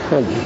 हाँ जी।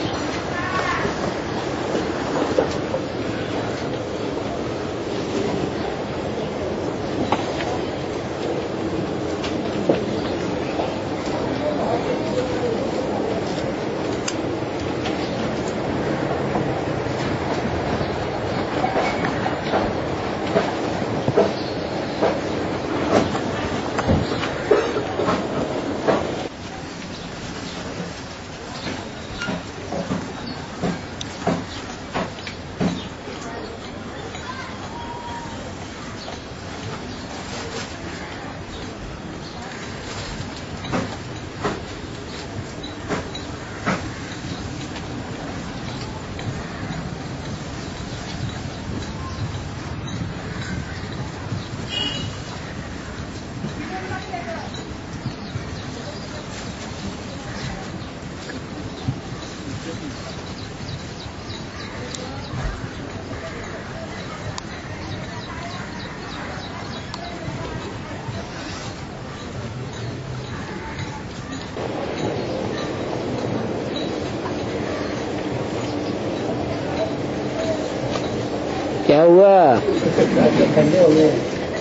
क्या हुआ? ठंडे हो गए।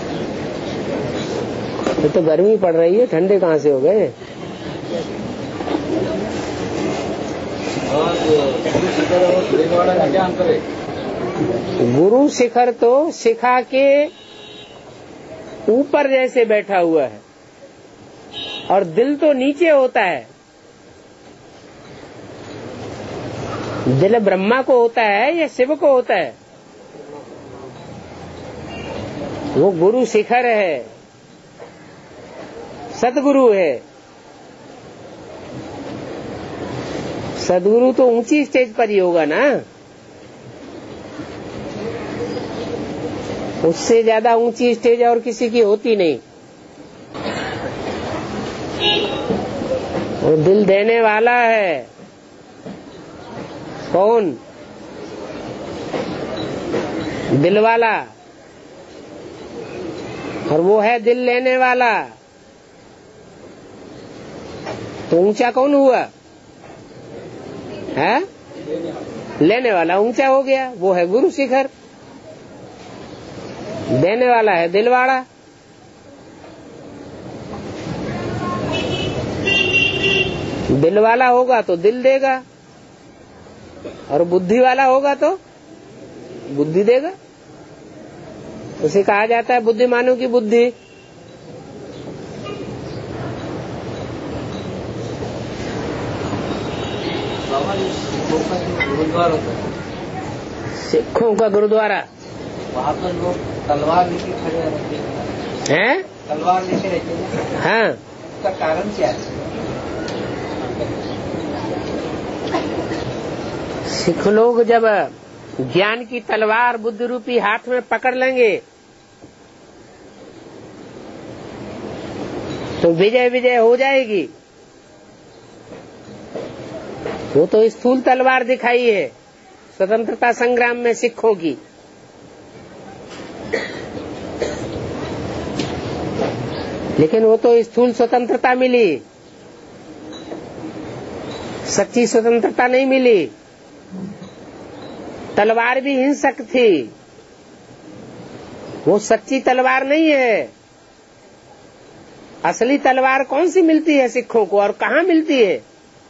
तो गर्मी पड़ रही है, ठंडे कहाँ से हो गए? क्या अंतर है? गुरु शिखर तो शिखा के ऊपर जैसे बैठा हुआ है और दिल तो नीचे होता है। दिल ब्रह्मा को होता है या शिव को होता है? वो गुरु शिखर है, सदगुरु है। सदगुरु तो ऊंची स्टेज पर ही होगा ना, उससे ज्यादा ऊंची स्टेज और किसी की होती नहीं। वो दिल देने वाला है। कौन? दिल वाला। और वो है दिल लेने वाला। तो ऊंचा कौन हुआ है? लेने वाला ऊंचा हो गया, वो है गुरु शिखर। देने वाला है दिलवाड़ा। दिल वाला होगा तो दिल देगा और बुद्धि वाला होगा तो बुद्धि देगा। उसे कहा जाता है बुद्धिमानों की बुद्धि। गुरुद्वारा होता है, सिखों का गुरुद्वारा। वहाँ पर लोग तलवार लेके खड़े रहते हैं? तलवार लेके रहते हैं। हाँ, उसका कारण क्या है? सिख लोग जब ज्ञान की तलवार बुद्धि रूपी हाथ में पकड़ लेंगे तो विजय विजय हो जाएगी। वो तो स्थूल तलवार दिखाई है स्वतंत्रता संग्राम में सिखों की। लेकिन वो तो स्थूल स्वतंत्रता मिली, सच्ची स्वतंत्रता नहीं मिली। तलवार भी हिंसक थी, वो सच्ची तलवार नहीं है। असली तलवार कौन सी मिलती है सिखों को और कहाँ मिलती है?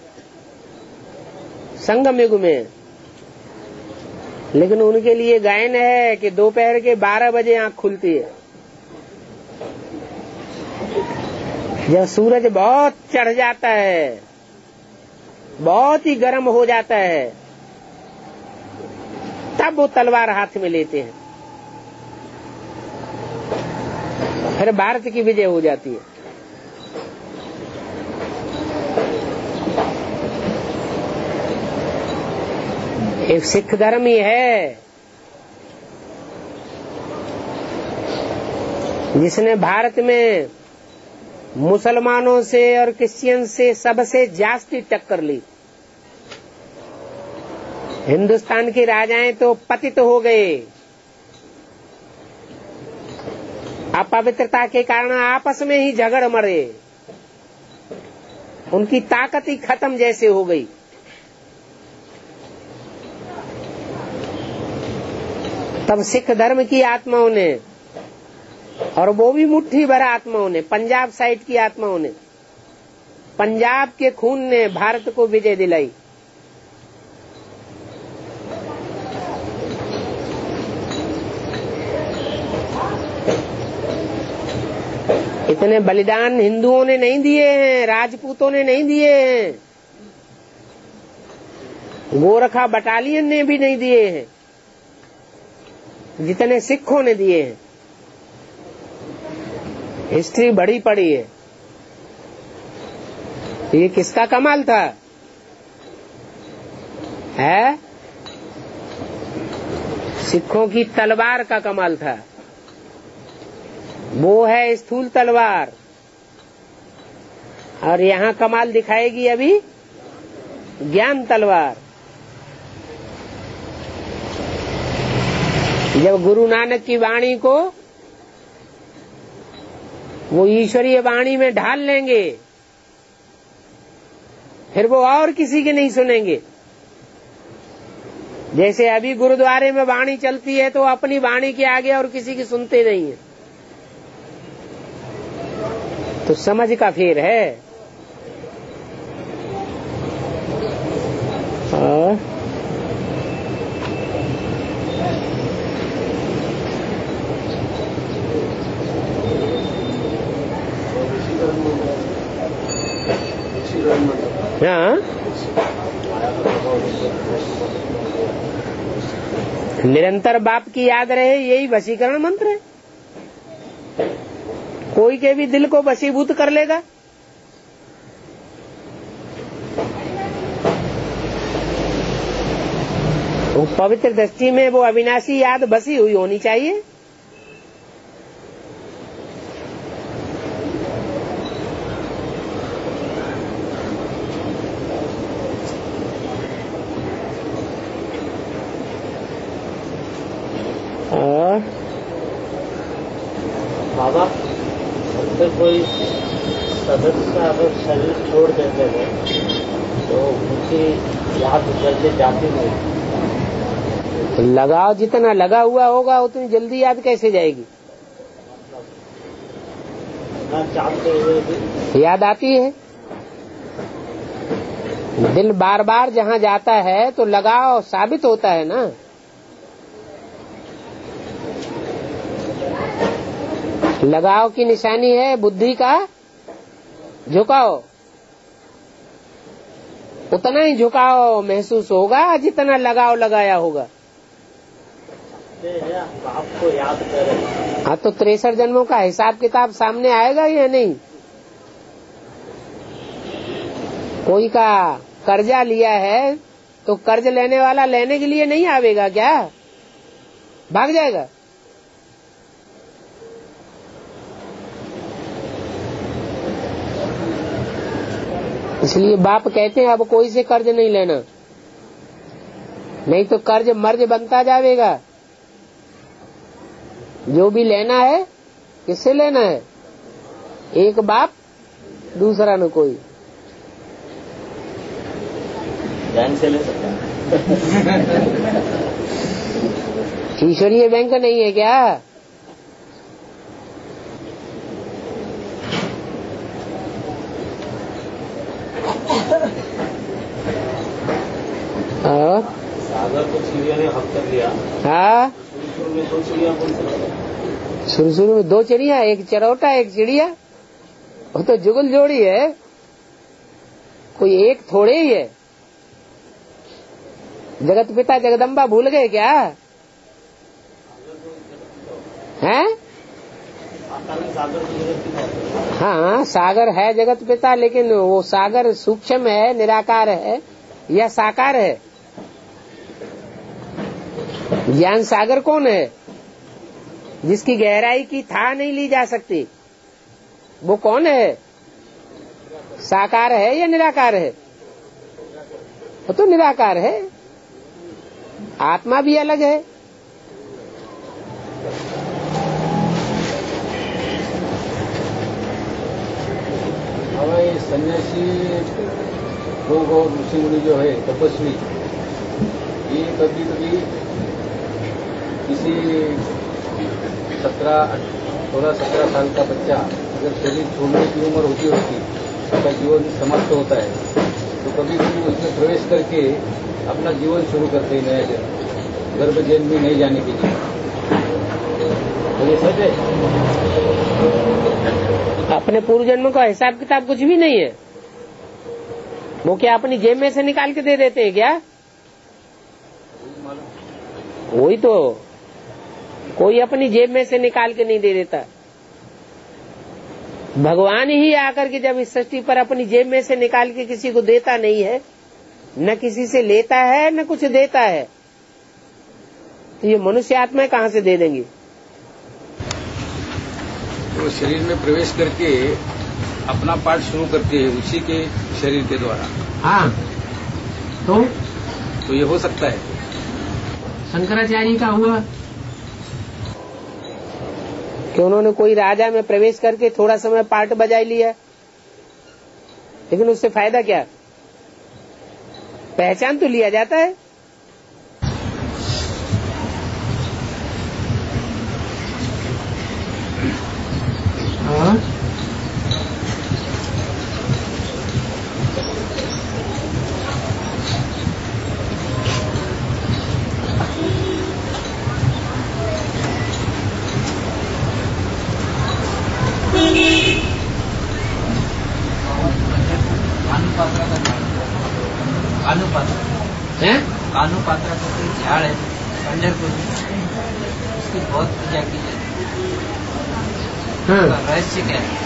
संगम युग में। लेकिन उनके लिए गायन है कि दोपहर के 12 बजे आंख खुलती है, जब सूरज बहुत चढ़ जाता है, बहुत ही गर्म हो जाता है, तब वो तलवार हाथ में लेते हैं। फिर भारत की विजय हो जाती है। एक सिख धर्म ही है जिसने भारत में मुसलमानों से और क्रिश्चियन से सबसे जास्ती टक्कर ली। हिंदुस्तान के राजाएं तो पतित हो गए, अपवित्रता के कारण आपस में ही झगड़ मरे, उनकी ताकत ही खत्म जैसे हो गई। सब सिख धर्म की आत्माओं ने, और वो भी मुट्ठी भर आत्माओं ने, पंजाब साइड की आत्माओं ने, पंजाब के खून ने भारत को विजय दिलाई। इतने बलिदान हिंदुओं ने नहीं दिए हैं, राजपूतों ने नहीं दिए हैं, गोरखा बटालियन ने भी नहीं दिए हैं, जितने सिखों ने दिए हैं। हिस्ट्री बड़ी पड़ी है। ये किसका कमाल था? है सिखों की तलवार का कमाल था। वो है स्थूल तलवार, और यहाँ कमाल दिखाएगी अभी ज्ञान तलवार। जब गुरु नानक की वाणी को वो ईश्वरीय वाणी में ढाल लेंगे, फिर वो और किसी के नहीं सुनेंगे। जैसे अभी गुरुद्वारे में वाणी चलती है तो अपनी वाणी के आगे और किसी की सुनते नहीं है, तो समझ का फेर है। हाँ, निरंतर बाप की याद रहे, यही वशीकरण मंत्र है। कोई के भी दिल को वशीभूत कर लेगा। वो पवित्र दृष्टि में वो अविनाशी याद बसी हुई होनी चाहिए। बाबा, अगर कोई सदस्य अगर शरीर छोड़ देते हैं तो उनकी याद जल्दी जाती नहीं। लगाव जितना लगा हुआ होगा उतनी जल्दी याद कैसे जाएगी? चाहते हुए भी याद आती है। दिल बार बार जहाँ जाता है तो लगाव साबित होता है ना। लगाव की निशानी है बुद्धि का झुकाव। उतना ही झुकाव महसूस होगा जितना लगाव लगाया होगा। आपको याद करें। हाँ, तो 63 जन्मों का हिसाब किताब सामने आएगा या नहीं? कोई का कर्जा लिया है तो कर्ज लेने वाला लेने के लिए नहीं आवेगा क्या? भाग जाएगा। इसलिए बाप कहते हैं अब कोई से कर्ज नहीं लेना, नहीं तो कर्ज मर्ज बनता जाएगा। जो भी लेना है किससे लेना है? एक बाप, दूसरा न कोई। बैंक से ले सकते हैं। ईश्वरीय बैंक नहीं है क्या? सागर को चिड़िया ने हक कर लिया। हाँ, शुरू में 2 चिड़िया कौन सी? शुरू में 2 चिड़िया, एक चरौटा एक चिड़िया। वो तो जुगल जोड़ी है, कोई एक थोड़े ही है। जगत पिता जगदम्बा भूल गए क्या? हैं? हाँ, सागर है जगत पिता, लेकिन वो सागर सूक्ष्म है, निराकार है या साकार है? ज्ञान सागर कौन है? जिसकी गहराई की था नहीं ली जा सकती, वो कौन है? साकार है या निराकार है? वो तो निराकार है। आत्मा भी अलग है। हमारे सन्यासी लोग और ऋषि मुनि जो है तपस्वी, ये कभी कभी किसी 16-17 साल का बच्चा अगर शरीर छोड़ने की उम्र होती है उसका जीवन समाप्त होता है, तो कभी भी उसमें प्रवेश करके अपना जीवन शुरू करते हैं नया जन्म, गर्भ जन्म में नहीं जाने के लिए। तो ये सच है? अपने पूर्व जन्म का हिसाब किताब कुछ भी नहीं है। वो क्या अपनी जेब में से निकाल के दे देते हैं क्या? वही तो, कोई अपनी जेब में से निकाल के नहीं दे देता। भगवान ही आकर के जब इस सृष्टि पर अपनी जेब में से निकाल के किसी को देता नहीं है, न किसी से लेता है न कुछ देता है, तो ये मनुष्य आत्मा कहां से दे देंगे? तो शरीर में प्रवेश करके अपना पाठ शुरू करते हैं उसी के शरीर के द्वारा। हाँ, तो ये हो सकता है। शंकराचार्य का हुआ कि उन्होंने कोई राजा में प्रवेश करके थोड़ा समय पाठ बजा लिया, लेकिन उससे फायदा क्या? पहचान तो लिया जाता है। हाँ? कानू पात्रा का कोई झाड़ है पंढरपुर में, उसकी बहुत पूजा की जाती है। रहस्य क्या है?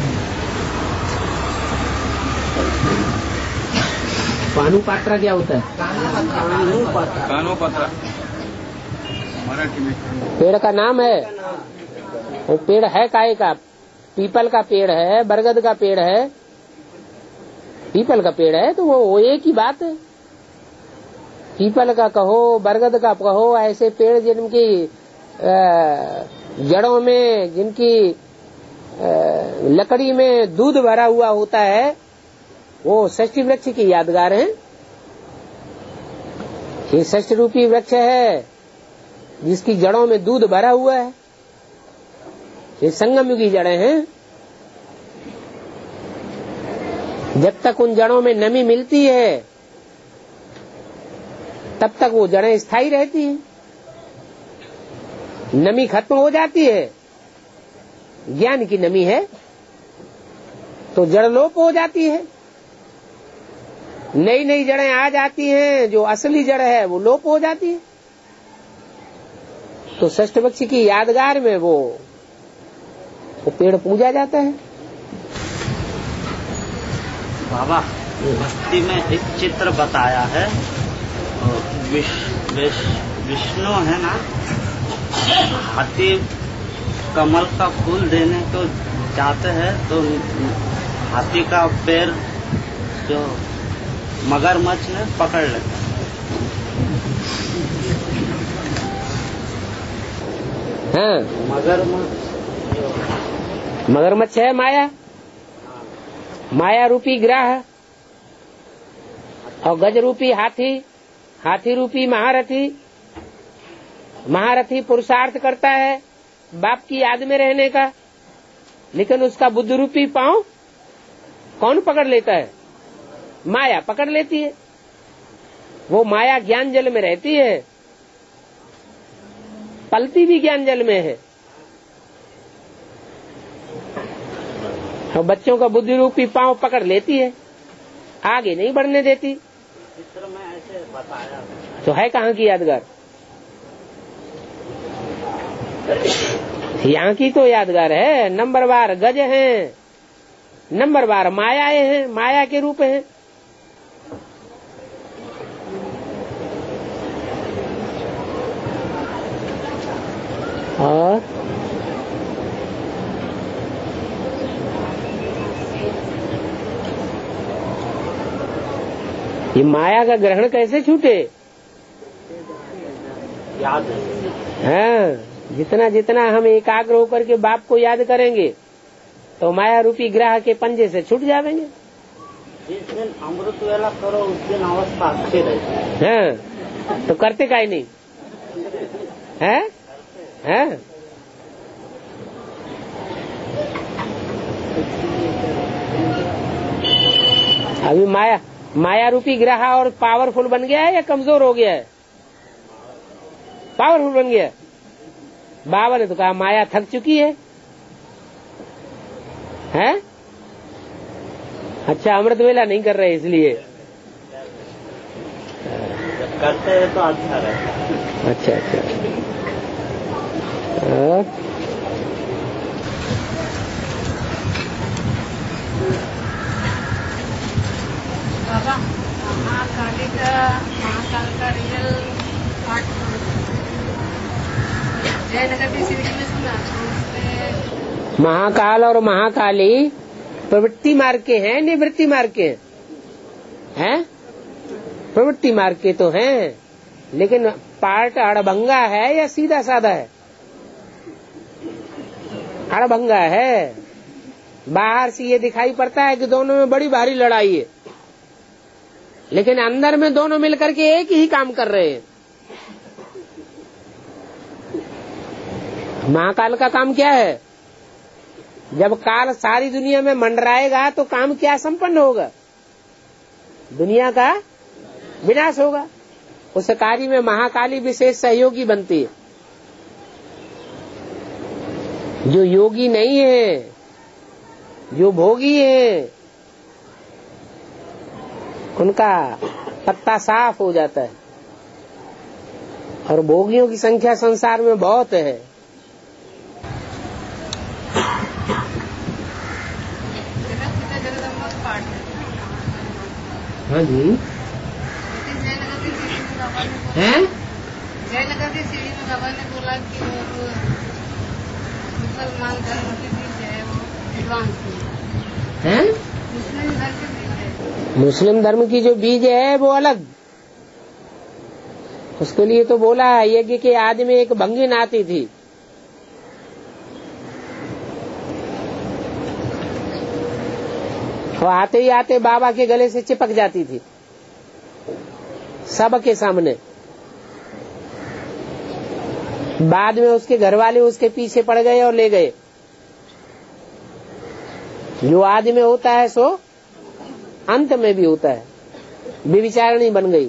कानू पात्रा क्या होता है? कानू पात्रा मराठी में पेड़ का नाम है। वो पेड़ है काहे का? पीपल का पेड़ है, बरगद का पेड़ है। पीपल का पेड़ है तो वो एक ही बात है। पीपल का कहो, बरगद का कहो, ऐसे पेड़ जिनकी जड़ों में, जिनकी लकड़ी में दूध भरा हुआ होता है, वो षष्ठी वृक्ष की यादगार हैं। ये षष्ठ रूपी वृक्ष है जिसकी जड़ों में दूध भरा हुआ है। ये संगम युगी जड़ें हैं। जब तक उन जड़ों में नमी मिलती है तब तक वो जड़ें स्थायी रहती हैं। नमी खत्म हो जाती है, ज्ञान की नमी है, तो जड़ लोप हो जाती है। नई नई जड़ें आ जाती हैं, जो असली जड़ है वो लोप हो जाती है। तो षष्ठ वृक्ष की यादगार में वो पेड़ पूजा जाता है। बाबा, भक्ति में एक चित्र बताया है, विष्णु है ना, हाथी कमल का फूल देने को जाते हैं तो हाथी का पैर जो मगरमच्छ ने पकड़ लेता। हाँ, मगरमच्छ है माया, माया रूपी ग्रह, और गज रूपी हाथी, हाथी रूपी महारथी। महारथी पुरुषार्थ करता है बाप की याद में रहने का, लेकिन उसका बुद्ध रूपी पांव कौन पकड़ लेता है? माया पकड़ लेती है। वो माया ज्ञान जल में रहती है, पलती भी ज्ञान जल में है, और बच्चों का बुद्धि रूपी पांव पकड़ लेती है, आगे नहीं बढ़ने देती। चित्र में ऐसे बताया तो है कहाँ की यादगार? यहाँ की तो यादगार है। नंबरवार गज हैं, नंबरवार मायाएं हैं, माया के रूप हैं। और ये माया का ग्रहण कैसे छूटे? याद है। हाँ, जितना जितना हम एकाग्र होकर के बाप को याद करेंगे तो माया रूपी ग्रह के पंजे से छूट जाएंगे। जिस दिन अमृत वेला करो उस दिन अवस्था अच्छी रहती है। हाँ, तो करते काहे नहीं? हैं? अभी माया रूपी ग्रह और पावरफुल बन गया है या कमजोर हो गया है? पावरफुल बन गया। बाबा ने तो कहा माया थक चुकी है, हैं? अच्छा, अमृत वेला नहीं कर रहे इसलिए करते हैं तो अच्छा रहता है। अच्छा। बाबा, महाकाल का रियल पार्ट जयनगर की सीढ़ी में सुना। महाकाल और महाकाली प्रवृत्ति मार्ग के हैं, निवृत्ति मार्ग के हैं? प्रवृत्ति मार्ग के तो हैं, लेकिन पार्ट अड़भंगा है या सीधा साधा है? अड़भंगा है। बाहर से ये दिखाई पड़ता है कि दोनों में बड़ी भारी लड़ाई है, लेकिन अंदर में दोनों मिलकर के एक ही काम कर रहे हैं। महाकाल का काम क्या है? जब काल सारी दुनिया में मंडराएगा तो काम क्या संपन्न होगा? दुनिया का विनाश होगा। उस कार्य में महाकाली विशेष सहयोगी बनती है। जो योगी नहीं है, जो भोगी है, उनका पत्ता साफ हो जाता है। और भोगियों की संख्या संसार में बहुत है। हाँ जी, हैं? जयनगर की सीढ़ी में बाबा ने बोला कि वो मुसलमान धर्म की बीज है, वो एडवांस हैं? मुस्लिम धर्म की बीज है। मुस्लिम धर्म की जो बीज है वो अलग। उसके लिए तो बोला यज्ञ के आदि में एक भंगिन आती थी, वो आते ही आते बाबा के गले से चिपक जाती थी सबके सामने। बाद में उसके घर वाले उसके पीछे पड़ गए और ले गए। जो आदि में होता है सो अंत में भी होता है। व्यभिचारिणी बन गई।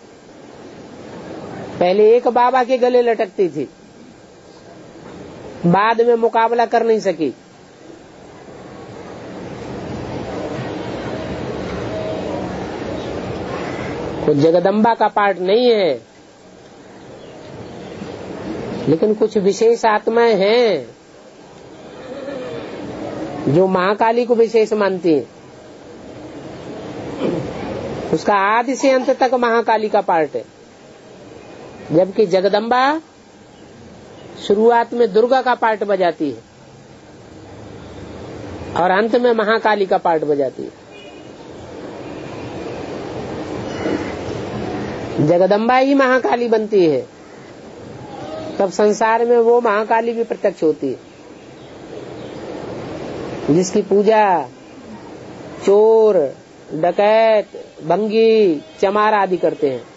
पहले एक बाबा के गले लटकती थी, बाद में मुकाबला कर नहीं सकी। तो जगदम्बा का पार्ट नहीं है, लेकिन कुछ विशेष आत्माएं हैं जो महाकाली को विशेष मानती हैं। उसका आदि से अंत तक महाकाली का पार्ट है, जबकि जगदम्बा शुरुआत में दुर्गा का पार्ट बजाती है और अंत में महाकाली का पार्ट बजाती है। जगदम्बा ही महाकाली बनती है, तब संसार में वो महाकाली भी प्रत्यक्ष होती है, जिसकी पूजा चोर, डकैत, भंगी, चमार आदि करते हैं।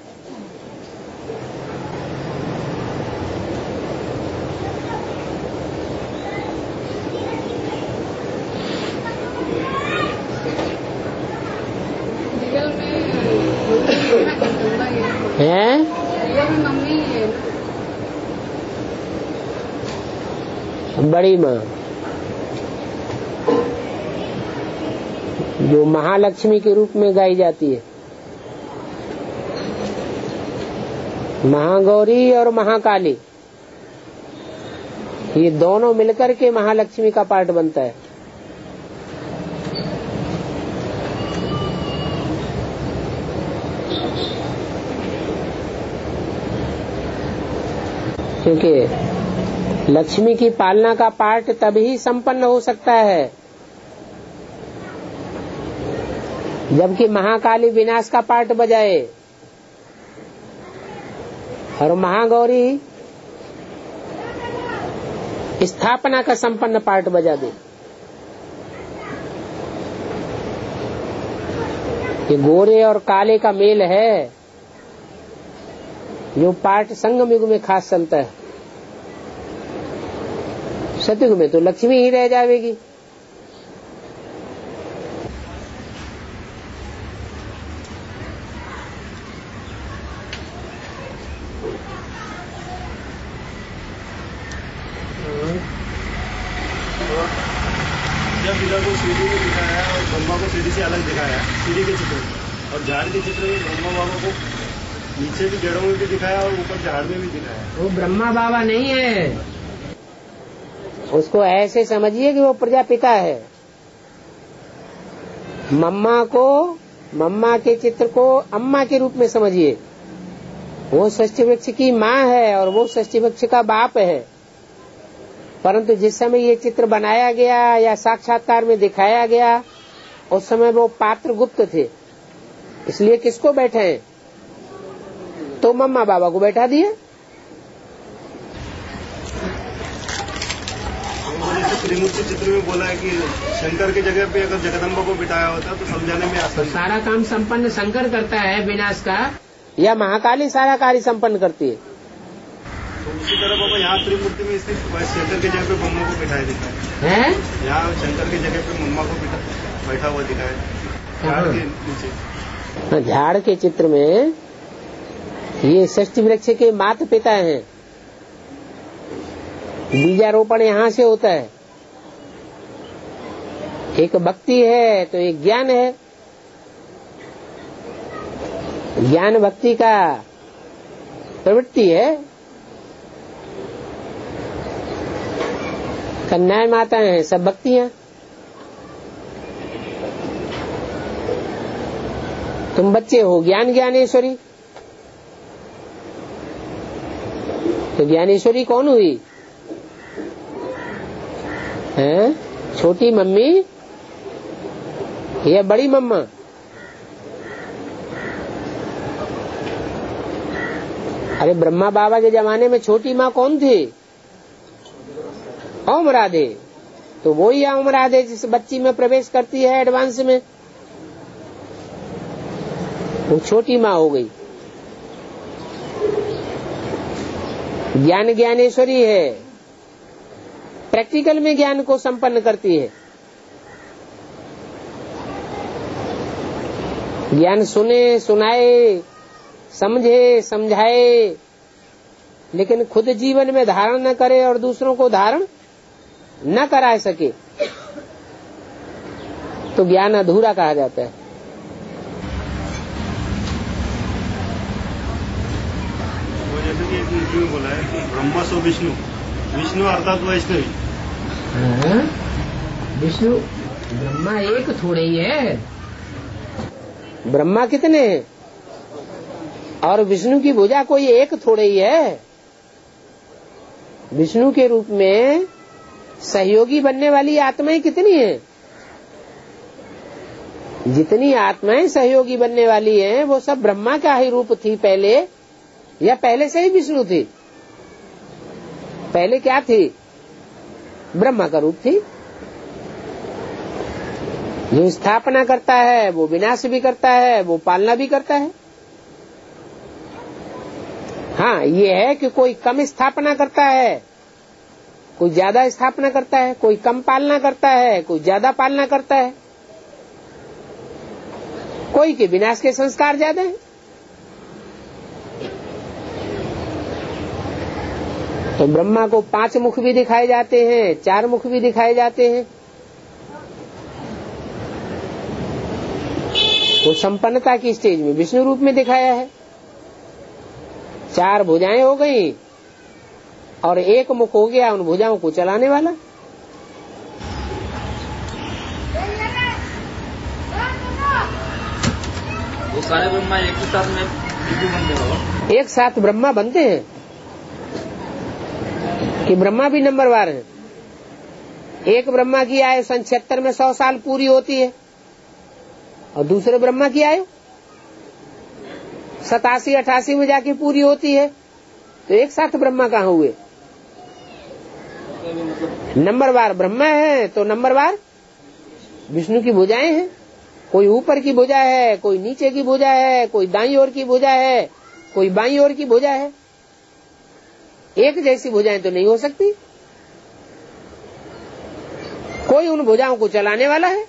हैं? मम्मी है बड़ी माँ जो महालक्ष्मी के रूप में गाई जाती है। महागौरी और महाकाली ये दोनों मिलकर के महालक्ष्मी का पार्ट बनता है। क्योंकि लक्ष्मी की पालना का पार्ट तभी संपन्न हो सकता है जबकि महाकाली विनाश का पार्ट बजाए और महागौरी स्थापना का संपन्न पार्ट बजा दे। ये गोरे और काले का मेल है, जो पार्ट संगम युग में खास चलता है। सतयुग में तो लक्ष्मी ही रह जाएगी। जब इधर को सीढ़ी में दिखाया और ब्रह्मा को सीढ़ी से अलग दिखाया, सीढ़ी के चित्र और झाड़ के चित्र में ब्रह्मा बाबा को नीचे भी जड़ों में भी दिखाया और ऊपर झाड़ में भी दिखाया। वो ब्रह्मा बाबा नहीं है, उसको ऐसे समझिए कि वो प्रजापिता है। मम्मा के चित्र को अम्मा के रूप में समझिए। वो षष्ठी वृक्ष की माँ है और वो षष्ठी वृक्ष का बाप है। परंतु जिस समय ये चित्र बनाया गया या साक्षात्कार में दिखाया गया, उस समय वो पात्र गुप्त थे, इसलिए किसको बैठाएं? तो मम्मा बाबा को बैठा दिए। त्रिमूर्ति चित्र में बोला है कि शंकर की जगह पे अगर जगदम्बा को बिठाया होता तो समझाने में आसान। तो सारा काम संपन्न शंकर करता है विनाश का, या महाकाली सारा कार्य संपन्न करती है? तो उसी तरह बाबा यहाँ त्रिमूर्ति में स्थित शंकर की जगह पे मम्मा को बिठाया दिखा है। यहाँ शंकर की जगह पे मम्मा को बैठा हुआ दिखाया झाड़ के नीचे। झाड़ के चित्र में ये षष्ठी वृक्ष के माता पिता हैं। बीजारोपण यहाँ से होता है। एक भक्ति है तो एक ज्ञान है। ज्ञान भक्ति का प्रवृत्ति है। कन्याएं माताएं हैं, सब भक्तियां। तुम बच्चे हो ज्ञान ज्ञानेश्वरी। तो ज्ञानेश्वरी कौन हुई है? छोटी मम्मी या बड़ी मम्मा? अरे ब्रह्मा बाबा के जमाने में छोटी माँ कौन थी? ओम राधे। तो वो ही ओम राधे जिस बच्ची में प्रवेश करती है एडवांस में, वो छोटी माँ हो गई। ज्ञान ज्ञानेश्वरी है, प्रैक्टिकल में ज्ञान को संपन्न करती है। ज्ञान सुने, सुनाए, समझे, समझाए, लेकिन खुद जीवन में धारण न करे और दूसरों को धारण न करा सके तो ज्ञान अधूरा कहा जाता है। वो जैसे कि एक नीति में बोला है कि ब्रह्मा सो विष्णु, विष्णु अर्थात वैष्णवी। विष्णु ब्रह्मा एक थोड़े ही है। ब्रह्मा कितने हैं? और विष्णु की भुजा कोई एक थोड़े ही है। विष्णु के रूप में सहयोगी बनने वाली आत्माएं कितनी हैं? जितनी आत्माएं सहयोगी बनने वाली हैं वो सब ब्रह्मा का ही रूप थी पहले, या पहले से ही विष्णु थी? पहले क्या थी? ब्रह्मा का रूप थी। जो स्थापना करता है वो विनाश भी करता है, वो पालना भी करता है। हाँ, ये है कि कोई कम स्थापना करता है, कोई ज्यादा स्थापना करता है, कोई कम पालना करता है, कोई ज्यादा पालना करता है, कोई के विनाश के संस्कार ज्यादा है। तो ब्रह्मा को 5 मुख भी दिखाए जाते हैं, 4 मुख भी दिखाए जाते हैं। वो संपन्नता की स्टेज में विष्णु रूप में दिखाया है। 4 भुजाएं हो गई और 1 मुख हो गया उन भुजाओं को चलाने वाला। वो सारे ब्रह्मा एक ही साथ में बनते हो? एक साथ ब्रह्मा बनते हैं कि ब्रह्मा भी नंबरवार है। एक ब्रह्मा की आयु सन 76 में 100 साल पूरी होती है और दूसरे ब्रह्मा की आयु 87-88 में जाके पूरी होती है। तो एक साथ ब्रह्मा कहाँ हुए? नंबरवार ब्रह्मा है तो नंबरवार विष्णु की भुजाएं हैं। कोई ऊपर की भुजा है, कोई नीचे की भुजा है, कोई दाईं ओर की भुजा है, कोई बाईं ओर की भुजा है। एक जैसी भुजाएं तो नहीं हो सकती। कोई उन भुजाओं को चलाने वाला है?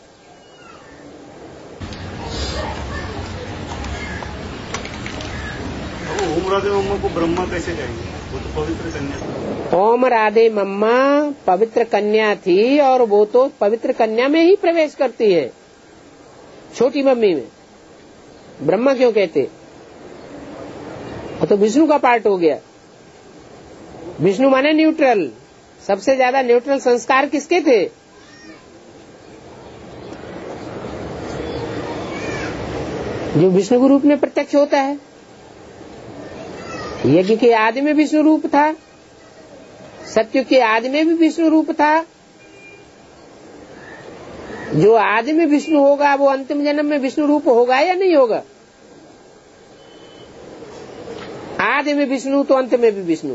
ओम राधे मम्मा को ब्रह्मा कैसे कहेंगे? वो तो पवित्र कन्या थी। ओम राधे मम्मा पवित्र कन्या थी और वो तो पवित्र कन्या में ही प्रवेश करती है, छोटी मम्मी में। ब्रह्मा क्यों कहते? तो विष्णु का पार्ट हो गया। विष्णु माने न्यूट्रल। सबसे ज्यादा न्यूट्रल संस्कार किसके थे? जो विष्णु के रूप में प्रत्यक्ष होता है। यज्ञ के आदि में विष्णु रूप था, सत्य के आदि में भी विष्णु रूप था। जो आदि में विष्णु होगा वो अंतिम जन्म में विष्णु रूप होगा या नहीं होगा? आदि में विष्णु तो अंत में भी विष्णु।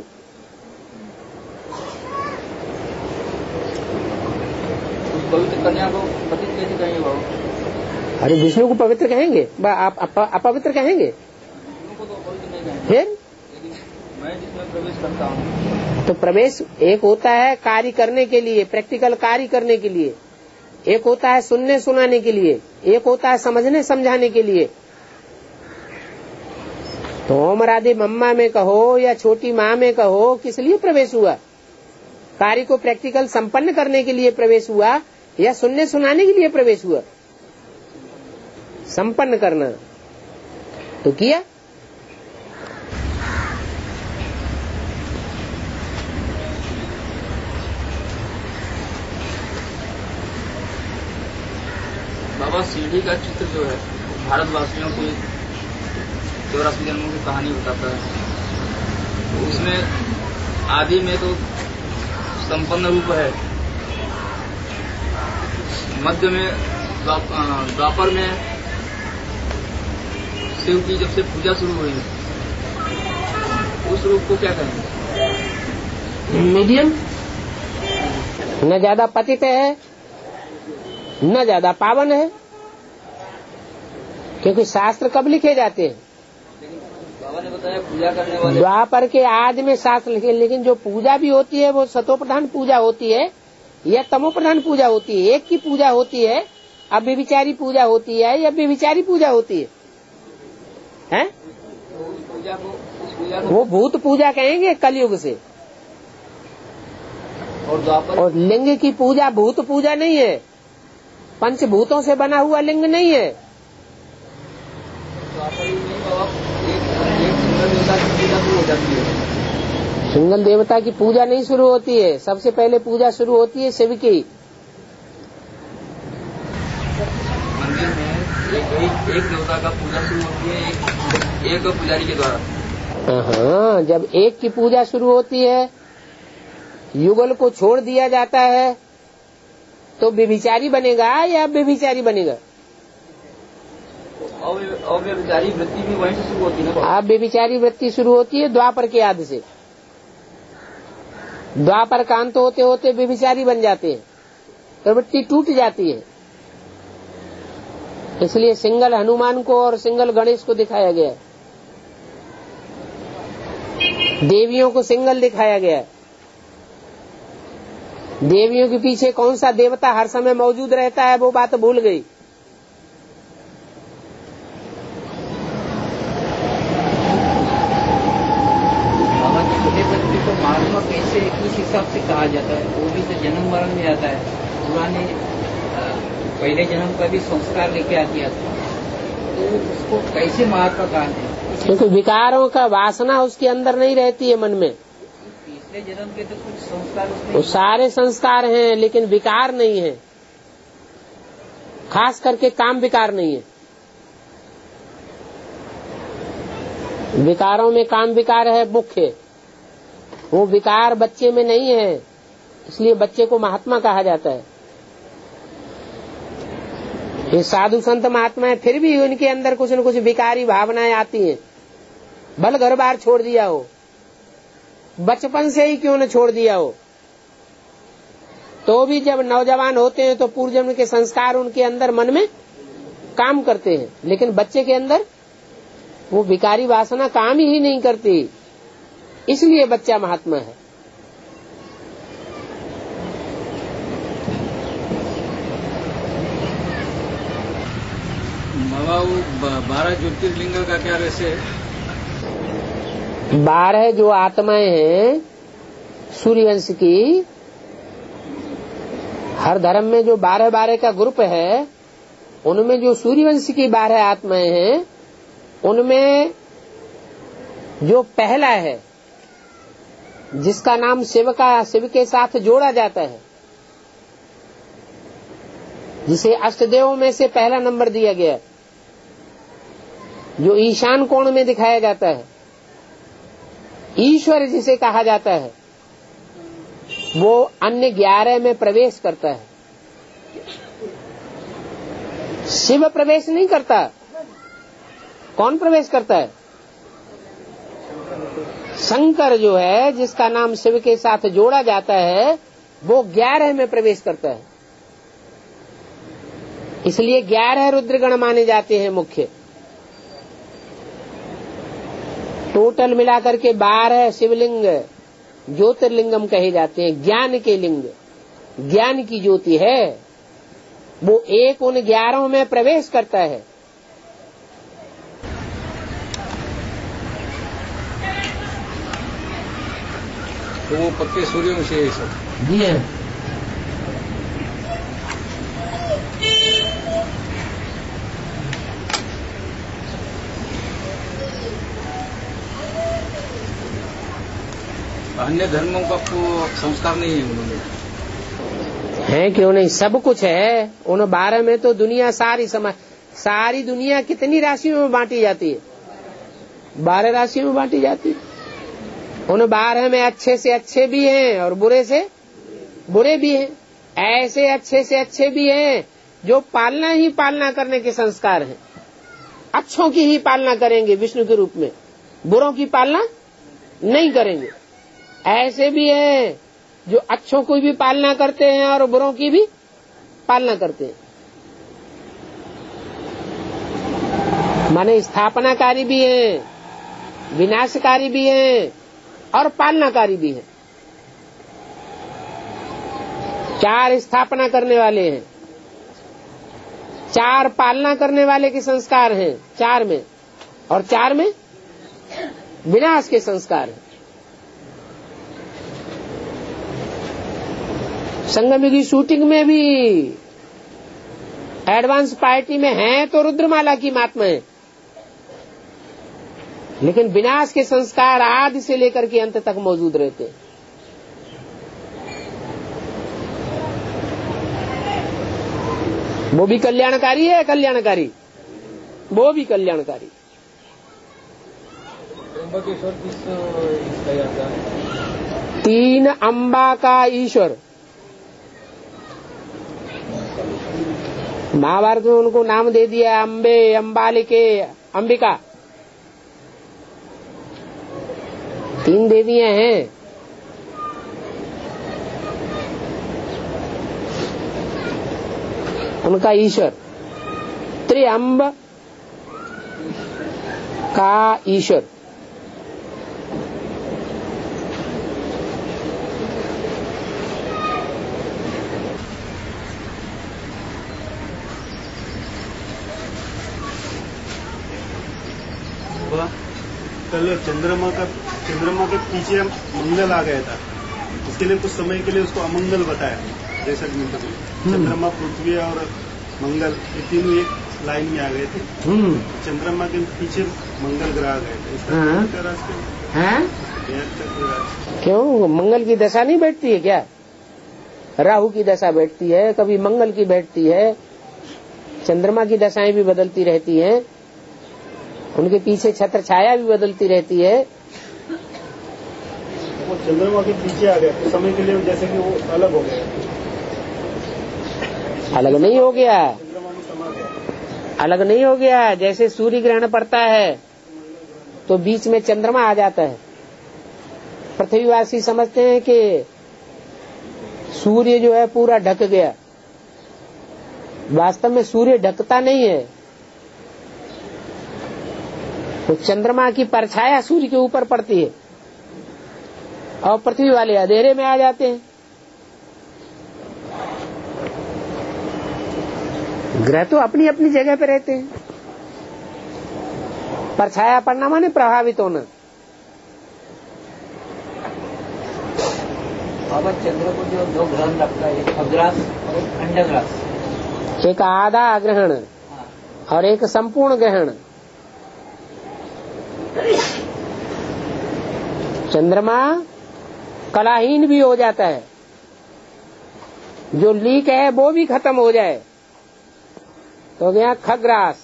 पवित्र कन्या को पतित कैसे कहेंगे बाबू? अरे विष्णु को पवित्र कहेंगे? आप अपवित्र कहेंगे? विष्णु को तो पवित्र नहीं कहेंगे। फिर लेकिन मैं जिसमें प्रवेश करता हूँ तो प्रवेश एक होता है कार्य करने के लिए, प्रैक्टिकल कार्य करने के लिए, एक होता है सुनने सुनाने के लिए, एक होता है समझने समझाने के लिए। तो ओम राधे मम्मा में कहो या छोटी माँ में कहो, किस लिए प्रवेश हुआ? कार्य को प्रैक्टिकल संपन्न करने के लिए प्रवेश हुआ या सुनने सुनाने के लिए प्रवेश हुआ? संपन्न करना तो किया। बाबा सीढ़ी का चित्र जो है भारतवासियों की 84 जन्मों की कहानी बताता है। तो उसमें आदि में तो संपन्न रूप है, मध्य में द्वापर में शिव की जब से पूजा शुरू हुई उस रूप को क्या कहेंगे? मीडियम, न ज्यादा पतित है न ज्यादा पावन है। क्योंकि शास्त्र कब लिखे जाते हैं? बाबा ने बताया पूजा करने वाले। द्वापर के आदि में शास्त्र लिखे, लेकिन जो पूजा भी होती है वो सतो प्रधान पूजा होती है या तमो प्रधान पूजा होती है। एक की पूजा होती है, अव्यभिचारी पूजा होती है या व्यभिचारी पूजा होती है, हैं? वो भूत पूजा कहेंगे कलयुग से। और लिंग की पूजा भूत पूजा नहीं है, पंचभूतों से बना हुआ लिंग नहीं है। सिंगल देवता की पूजा नहीं शुरू होती है, सबसे पहले पूजा शुरू होती है शिव की। मंदिर में एक देवता का पूजा शुरू होती है एक पुजारी के द्वारा। हाँ, जब एक की पूजा शुरू होती है, युगल को छोड़ दिया जाता है, तो व्यभिचारी बनेगा या व्यभिचारी बनेगा? अव्यभिचारी वृत्ति भी वहीं से शुरू होती है ना। अव्यभिचारी वृत्ति शुरू होती है द्वापर के आदि से। द्वापर का अंत होते होते व्यभिचारी बन जाते हैं, तो वृत्ति टूट जाती है। इसलिए सिंगल हनुमान को और सिंगल गणेश को दिखाया गया, देवियों को सिंगल दिखाया गया। देवियों के पीछे कौन सा देवता हर समय मौजूद रहता है वो बात भूल गई। छोटे बच्चे को महात्मा कैसे किस हिसाब से कहा जाता है? वो भी तो जन्म मरण में आता है, पुराने पहले जन्म का भी संस्कार लेके आ गया था, तो उसको कैसे महात्मा कहा है? क्योंकि विकारों का वासना उसके अंदर नहीं रहती है मन में। पिछले जन्म के तो कुछ संस्कार वो सारे संस्कार हैं, लेकिन विकार नहीं है, खास करके काम विकार नहीं है। विकारों में काम विकार है मुख्य, वो विकार बच्चे में नहीं है, इसलिए बच्चे को महात्मा कहा जाता है। ये साधु संत महात्मा है, फिर भी उनके अंदर कुछ न कुछ विकारी भावनाएं आती हैं। भले घर बार छोड़ दिया हो, बचपन से ही क्यों न छोड़ दिया हो, तो भी जब नौजवान होते हैं तो पूर्व जन्म के संस्कार उनके अंदर मन में काम करते हैं, लेकिन बच्चे के अंदर वो विकारी वासना काम ही नहीं करती, इसलिए बच्चा महात्मा है। बाबा वो 12 ज्योतिर्लिंग का क्या रहस्य है? 12 जो आत्माएं हैं सूर्यवंश की, हर धर्म में जो 12 का ग्रुप है, उनमें जो सूर्यवंश की 12 आत्माएं हैं, उनमें जो पहला है जिसका नाम शिव के साथ जोड़ा जाता है, जिसे अष्टदेवों में से पहला नंबर दिया गया, जो ईशान कोण में दिखाया जाता है, ईश्वर जिसे कहा जाता है, वो अन्य 11 में प्रवेश करता है। शिव प्रवेश नहीं करता। कौन प्रवेश करता है? शंकर जो है, जिसका नाम शिव के साथ जोड़ा जाता है, वो 11 में प्रवेश करता है। इसलिए 11 रुद्रगण माने जाते हैं मुख्य। टोटल मिलाकर के 12 शिवलिंग ज्योतिर्लिंगम कहे जाते हैं। ज्ञान के लिंग, ज्ञान की ज्योति है, वो एक उन 11 में प्रवेश करता है। तो वो पक्के सूर्यवंशी है सब। जी है। अन्य धर्मों का संस्कार नहीं है उन्होंने? है क्यों नहीं, सब कुछ है। उन 12 में तो दुनिया सारी दुनिया कितनी राशियों में बांटी जाती है? 12 राशियों में बांटी जाती है। उन 12 में अच्छे से अच्छे भी हैं और बुरे से बुरे भी हैं। ऐसे अच्छे से अच्छे भी हैं जो पालना करने के संस्कार हैं, अच्छों की ही पालना करेंगे विष्णु के रूप में, बुरों की पालना नहीं करेंगे। ऐसे भी हैं जो अच्छों की भी पालना करते हैं और बुरों की भी पालना करते हैं। माने स्थापनाकारी भी हैं, विनाशकारी भी हैं और पालनाकारी भी हैं। 4 स्थापना करने वाले हैं, 4 पालना करने वाले के संस्कार हैं 4 में, और 4 में विनाश के संस्कार हैं। संगम की शूटिंग में भी एडवांस पार्टी में हैं तो रुद्रमाला की महात्मा है, लेकिन विनाश के संस्कार आदि से लेकर के अंत तक मौजूद रहते हैं। वो भी कल्याणकारी है, कल्याणकारी, वो भी कल्याणकारी। त्र्यंबकेश्वर किसका यात्रा है? 3 अंबा का ईश्वर। महाभारत में उनको नाम दे दिया अंबे, अंबालिके, अंबिका, 3 देवियां हैं। उनका ईश्वर त्रिअंब का ईश्वर। कल चंद्रमा के पीछे मंगल आ गया था, इसके लिए कुछ समय के लिए उसको अमंगल बताया। 63 मिनट में चंद्रमा, पृथ्वी और मंगल ये तीनों एक लाइन में आ गए थे। चंद्रमा के पीछे मंगल ग्रह आ गए थे। इसका क्यों मंगल की दशा नहीं बैठती है क्या? राहु की दशा बैठती है, कभी मंगल की बैठती है, चंद्रमा की दशाएं भी बदलती रहती हैं, उनके पीछे छत्र छाया भी बदलती रहती है। वो चंद्रमा के पीछे आ गए तो समय के लिए, जैसे कि वो अलग हो गया। अलग नहीं हो गया, चंद्रमा में समा गया। अलग नहीं हो गया। जैसे सूर्य ग्रहण पड़ता है तो बीच में चंद्रमा आ जाता है। पृथ्वीवासी समझते हैं कि सूर्य जो है पूरा ढक गया, वास्तव में सूर्य ढकता नहीं है। तो चंद्रमा की परछाया सूर्य के ऊपर पड़ती है और पृथ्वी वाले अंधेरे में आ जाते हैं। ग्रह तो अपनी अपनी जगह पे रहते हैं। परछाया पड़ना माने प्रभावित होना। बाबा चंद्र को जो 2 ग्रहण लगता है, एक अग्रास और एक अंडग्रास। एक आधा ग्रहण और एक संपूर्ण ग्रहण। चंद्रमा कलाहीन भी हो जाता है, जो लीक है वो भी खत्म हो जाए तो गया खग्रास।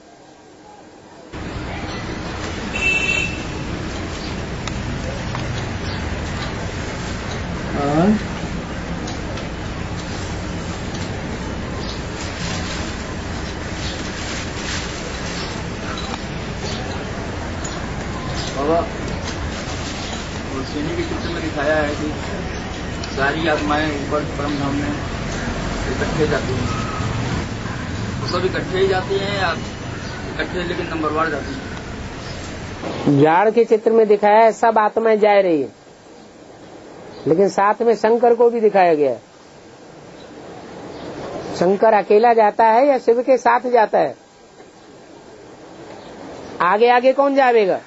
बाबा और शनि के चित्र में दिखाया है कि सारी आत्माएं ऊपर परम धाम में इकट्ठे जाती हैं। वो सब इकट्ठे ही जाती हैं या इकट्ठे लेकिन नंबरवार जाती हैं? जाड़ के चित्र में दिखाया है सब आत्माएं जा रही है, लेकिन साथ में शंकर को भी दिखाया गया है। शंकर अकेला जाता है या शिव के साथ जाता है? आगे आगे कौन जावेगा?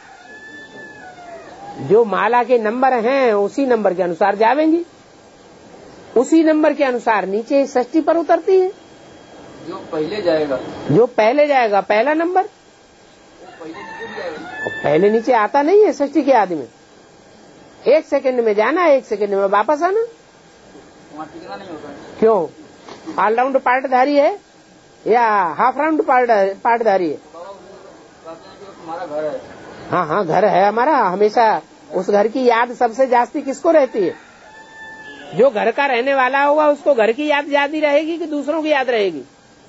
जो माला के नंबर हैं उसी नंबर के अनुसार जावेंगी, उसी नंबर के अनुसार नीचे षष्ठी पर उतरती है। जो पहले जाएगा, जो पहले जाएगा पहला नंबर, पहले नीचे आता नहीं है षष्ठी के आदि में। 1 सेकंड में जाना, 1 सेकंड में वापस आना। वहाँ टिकना नहीं होता है। क्यों? ऑल राउंड पार्टधारी है या हाफ राउंड पार्टधारी है? हमारा घर है। हाँ हाँ, घर है हमारा। हमेशा उस घर की याद सबसे जास्ती किसको रहती है? जो घर का रहने वाला होगा उसको घर की याद ज्यादा रहेगी कि दूसरों की याद रहेगी?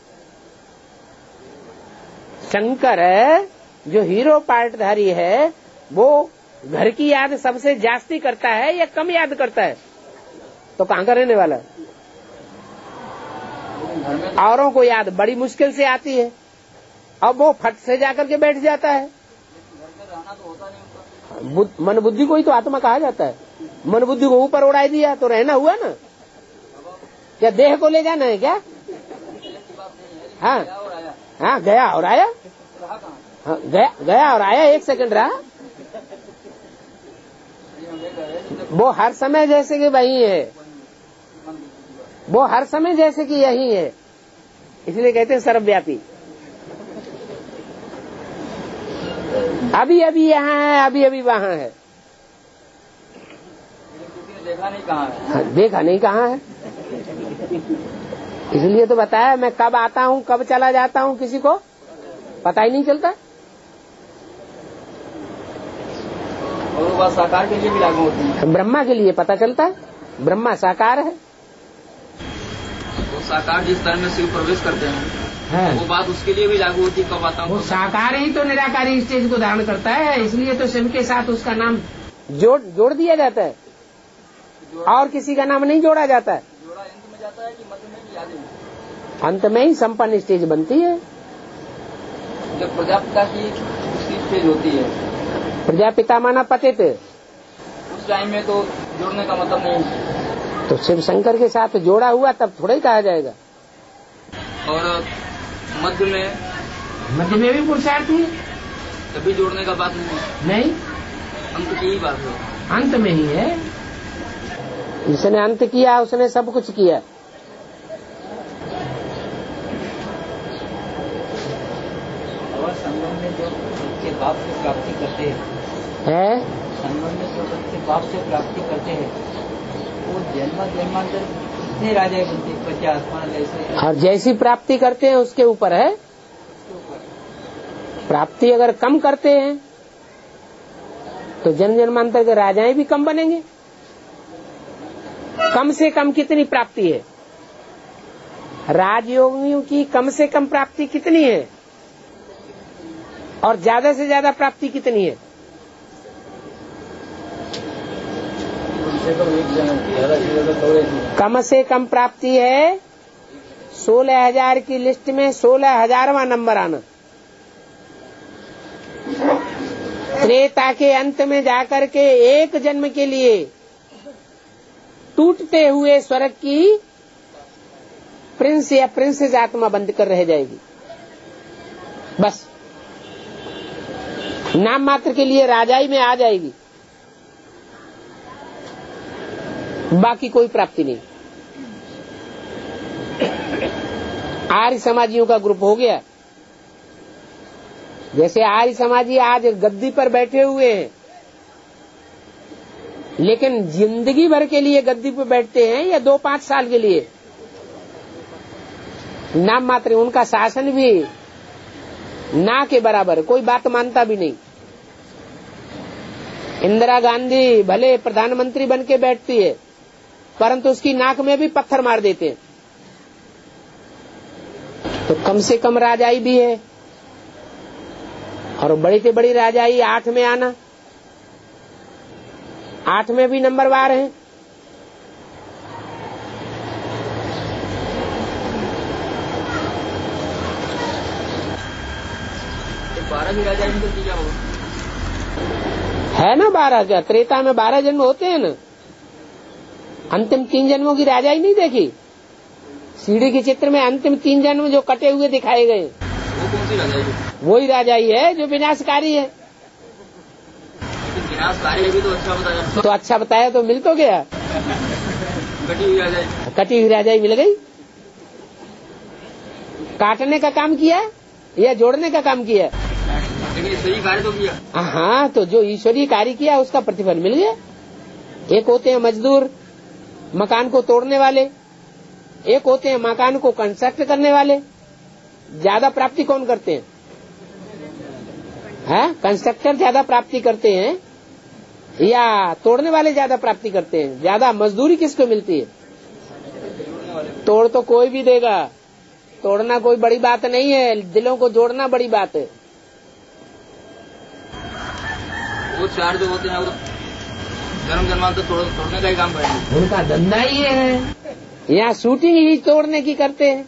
शंकर है जो हीरो पार्टधारी है, वो घर की याद सबसे जास्ती करता है या कम याद करता है? तो कहाँ का रहने वाला है? औरों को याद बड़ी मुश्किल से आती है, अब वो फट से जाकर के बैठ जाता है। मन बुद्धि को ही तो आत्मा कहा जाता है। मन बुद्धि को ऊपर उड़ा दिया तो रहना हुआ ना। क्या देह को ले जाना है क्या? हाँ हाँ, गया और आया। हाँ, गया और आया, 1 सेकंड रहा। वो हर समय जैसे कि वही है, वो हर समय जैसे कि यही है, इसलिए कहते हैं सर्वव्यापी। अभी अभी यहाँ है, अभी अभी वहाँ है। देखा नहीं कहाँ है। हाँ, देखा नहीं कहाँ है, इसलिए तो बताया मैं कब आता हूँ कब चला जाता हूँ किसी को पता ही नहीं चलता। और वो बात साकार के लिए भी लागू होती है। ब्रह्मा के लिए पता चलता है, ब्रह्मा साकार है। वो साकार जिस तरह में शिव प्रवेश करते हैं है। वो बात उसके लिए भी लागू होती है। कब आता हूँ? वो साकार ही तो निराकारी स्टेज को धारण करता है, इसलिए तो शिव के साथ उसका नाम जोड़ दिया जाता है, और किसी का नाम नहीं जोड़ा जाता है। जोड़ा अंत में जाता है कि मध्य में कि आदि में? अंत में ही संपन्न स्टेज बनती है। जब प्रजापिता की उसकी स्टेज होती है, प्रजापिता माना पतित, उस टाइम में तो जोड़ने का मतलब नहीं। तो शिव शंकर के साथ जोड़ा हुआ तब थोड़ा ही कहा जाएगा। और मध्य में भी पुरुषार्थ है, तभी जोड़ने का बात नहीं, अंत की ही बात है। अंत में ही है। जिसने अंत किया उसने सब कुछ किया। और संगम में जो बच्चे बाप से प्राप्ति करते है, संगम में जो बच्चे बाप से प्राप्ति करते हैं वो जन्मांतर कितने राजा बनते, 50 मान ऐसे। और जैसी प्राप्ति करते हैं उसके ऊपर है। प्राप्ति अगर कम करते हैं तो जन्मांतर के राजाएं भी कम बनेंगे। कम से कम कितनी प्राप्ति है? राजयोगियों की कम से कम प्राप्ति कितनी है और ज्यादा से ज्यादा प्राप्ति कितनी है? कम से कम प्राप्ति है 16,000 की लिस्ट में 16,000वां नंबर आना। त्रेता के अंत में जाकर के एक जन्म के लिए टूटते हुए स्वर्ग की प्रिंस या प्रिंसेस आत्मा बंद कर रह जाएगी। बस नाम मात्र के लिए राजाई में आ जाएगी, बाकी कोई प्राप्ति नहीं। आर्य समाजियों का ग्रुप हो गया। जैसे आर्य समाजी आज गद्दी पर बैठे हुए हैं, लेकिन जिंदगी भर के लिए गद्दी पर बैठते हैं या 2-5 साल के लिए, नाम मात्र। उनका शासन भी ना के बराबर, कोई बात मानता भी नहीं। इंदिरा गांधी भले प्रधानमंत्री बन के बैठती है, परंतु उसकी नाक में भी पत्थर मार देते हैं। तो कम से कम राजाई भी है, और बड़ी से बड़ी राजाई 8 में आना, 8 में भी नंबरवार है। तो 12 भी राजाई तो किया होगा है ना। 12 क्या, त्रेता में 12 जन्म होते हैं ना। अंतिम 3 जन्मों की राजाई नहीं देखी? सीढ़ी के चित्र में अंतिम 3 जन्म जो कटे हुए दिखाए गए, वो कौन सी राजाई है? वही राजाई है जो विनाशकारी है। विनाशकारी भी तो अच्छा बताया। तो अच्छा बताया तो मिल तो गया। कटी हुई राजाई, कटी हुई राजाई मिल गई। काटने का काम किया या जोड़ने का काम किया? लेकिन ईश्वरीय कार्य तो किया। हाँ, तो जो ईश्वरीय कार्य किया उसका प्रतिफल मिल गया। एक होते हैं मजदूर, मकान को तोड़ने वाले, एक होते हैं मकान को कंस्ट्रक्ट करने वाले। ज्यादा प्राप्ति कौन करते हैं? कंस्ट्रक्टर ज्यादा प्राप्ति करते हैं या तोड़ने वाले ज्यादा प्राप्ति करते हैं? ज्यादा मजदूरी किसको मिलती है? तोड़ तो कोई भी देगा, तोड़ना कोई बड़ी बात नहीं है, दिलों को जोड़ना बड़ी बात है। वो 4 जो होते हैं वो जन्म जन्मांतर तोड़ने का ही काम करेंगे। उनका धंधा ही है। यहाँ शूटिंग ही तोड़ने की करते हैं।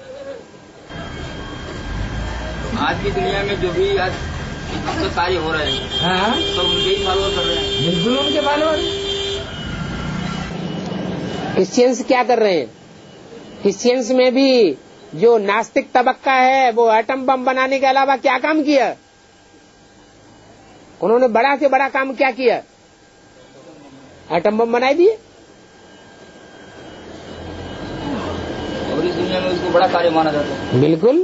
आज की दुनिया में जो भी आज हमसे कार्य हो रहे हैं, हाँ, तो उनके ही फॉलोअर कर रहे हैं। बिल्कुल उनके फॉलोअर। क्रिश्चियंस क्या कर रहे हैं? क्रिश्चियंस में भी जो नास्तिक तबक्का है वो एटम बम बनाने के अलावा क्या काम किया? उन्होंने बड़ा से बड़ा काम क्या किया? एटम बम बनाई दिए। और इस दुनिया में उसको बड़ा कार्य माना जाता है। बिल्कुल।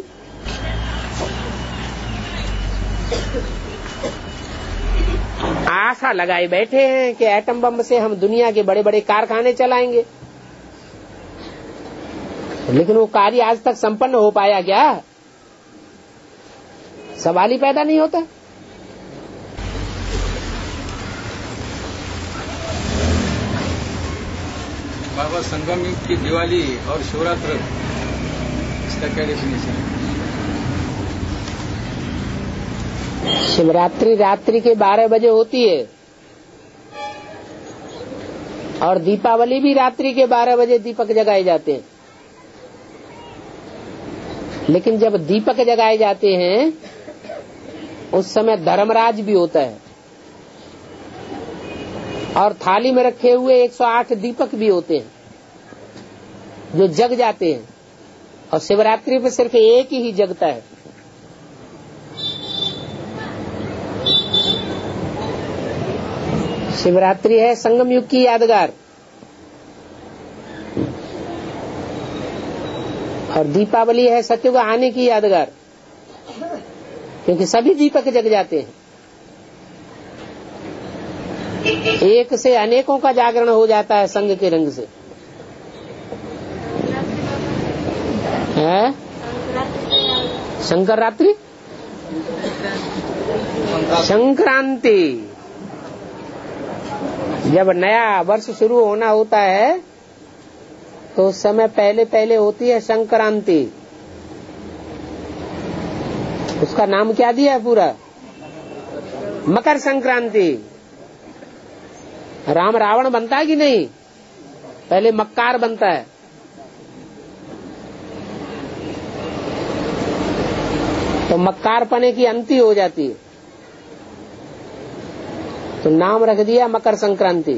आशा लगाए बैठे हैं कि एटम बम से हम दुनिया के बड़े बड़े कारखाने चलाएंगे, लेकिन वो कार्य आज तक संपन्न हो पाया क्या? सवाल ही पैदा नहीं होता। बाबा, संगम युग की दिवाली और शिवरात्र, इसका क्या डेफिनेशन है? शिवरात्रि रात्रि के 12 बजे होती है और दीपावली भी रात्रि के 12 बजे दीपक जगाए जाते हैं। लेकिन जब दीपक जगाए जाते हैं उस समय धर्मराज भी होता है और थाली में रखे हुए 108 दीपक भी होते हैं जो जग जाते हैं, और शिवरात्रि पे सिर्फ एक ही जगता है। शिवरात्रि है संगम युग की यादगार, और दीपावली है सत्युग आने की यादगार, क्योंकि सभी दीपक जग जाते हैं। एक से अनेकों का जागरण हो जाता है संग के रंग से। है शंकर रात्रि, संक्रांति। जब नया वर्ष शुरू होना होता है तो उस समय पहले पहले होती है संक्रांति। उसका नाम क्या दिया है पूरा? मकर संक्रांति। राम रावण बनता है कि नहीं? पहले मक्कार बनता है। तो मक्कार पने की अंती हो जाती है, तो नाम रख दिया मकर संक्रांति।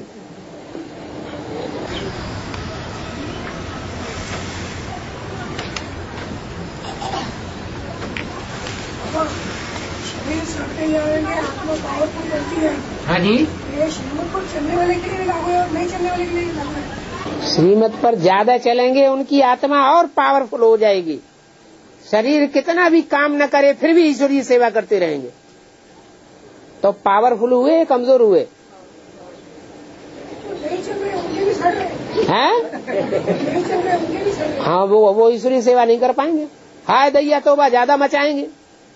सड़ते जाएंगे, आत्मा पावरफुल बनती है। हाँ जी, ये श्रीमत पर चलने वाले के लिए लागू है और नहीं चलने वाले के लिए लागू है। श्रीमत पर ज्यादा चलेंगे उनकी आत्मा और पावरफुल हो जाएगी। शरीर कितना भी काम न करे फिर भी ईश्वरीय सेवा करते रहेंगे। तो पावरफुल हुए कमजोर हुए? नहीं चल रहे उनके भी सड़ रहे हैं? नहीं चल रहे उनके भी सड़ रहे। हाँ, वो ईश्वरीय सेवा नहीं कर पाएंगे। हाय दैया तोबा ज्यादा मचाएंगे।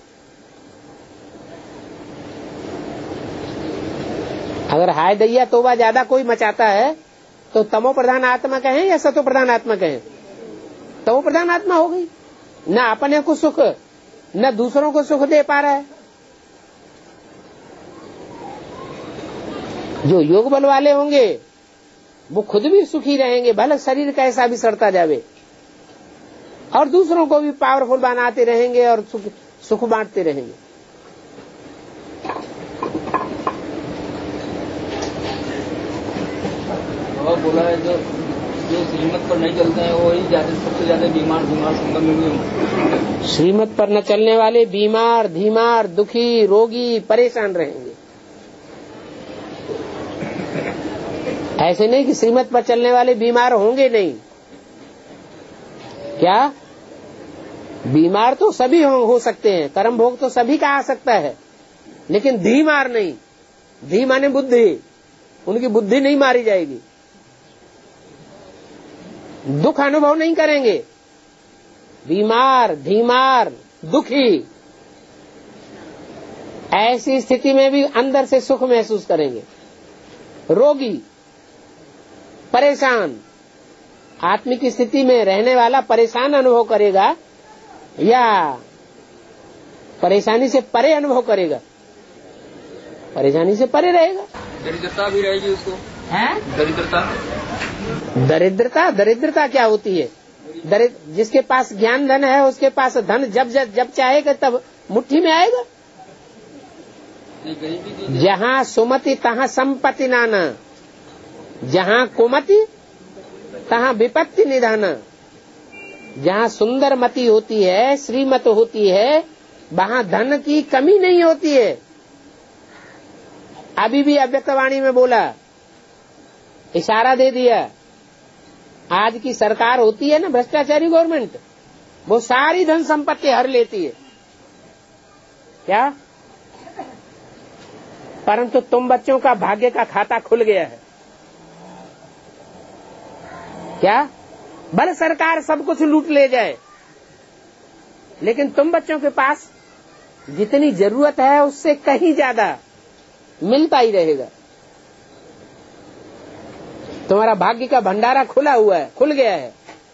अगर हाय दैया तोबा ज्यादा कोई मचाता है तो तमो प्रधान आत्मा कहें या सतो प्रधान आत्मा कहें? तमो प्रधान आत्मा हो गई। न अपने को सुख न दूसरों को सुख दे पा रहा है। जो योग बल वाले होंगे वो खुद भी सुखी रहेंगे, भले शरीर कैसा भी सड़ता जावे, और दूसरों को भी पावरफुल बनाते रहेंगे और सुख बांटते रहेंगे। और बोला है जो श्रीमत पर नहीं चलते हैं वही सबसे ज्यादा बीमार संगम में होंगे। श्रीमत पर न चलने वाले बीमार, धीमार, दुखी, रोगी, परेशान रहेंगे। ऐसे नहीं कि श्रीमत पर चलने वाले बीमार होंगे नहीं। क्या? बीमार तो सभी हो सकते हैं, कर्म भोग तो सभी का आ सकता है, लेकिन धीमार नहीं। धी माने बुद्धि, उनकी बुद्धि नहीं मारी जाएगी। दुख अनुभव नहीं करेंगे। बीमार, धीमार, दुखी, ऐसी स्थिति में भी अंदर से सुख महसूस करेंगे। रोगी, परेशान, आत्मिक स्थिति में रहने वाला परेशान अनुभव करेगा या परेशानी से परे अनुभव करेगा? परेशानी से परे रहेगा। दरिद्रता भी रहेगी उसको। है? दरिद्रता क्या होती है? जिसके पास ज्ञान धन है उसके पास धन जब चाहेगा तब मुट्ठी में आएगा। जहाँ सुमति तहाँ संपत्ति नाना, जहाँ कुमति तहाँ विपत्ति निधाना। जहाँ सुंदर मति होती है, श्रीमत होती है, वहाँ धन की कमी नहीं होती है। अभी भी अव्यक्तवाणी में बोला, इशारा दे दिया। आज की सरकार होती है ना भ्रष्टाचारी गवर्नमेंट, वो सारी धन संपत्ति हर लेती है। क्या? परंतु तुम बच्चों का भाग्य का खाता खुल गया है। क्या? भले सरकार सब कुछ लूट ले जाए, लेकिन तुम बच्चों के पास जितनी जरूरत है उससे कहीं ज्यादा मिलता ही रहेगा। तुम्हारा भाग्य का भंडारा खुला हुआ है, खुल गया है।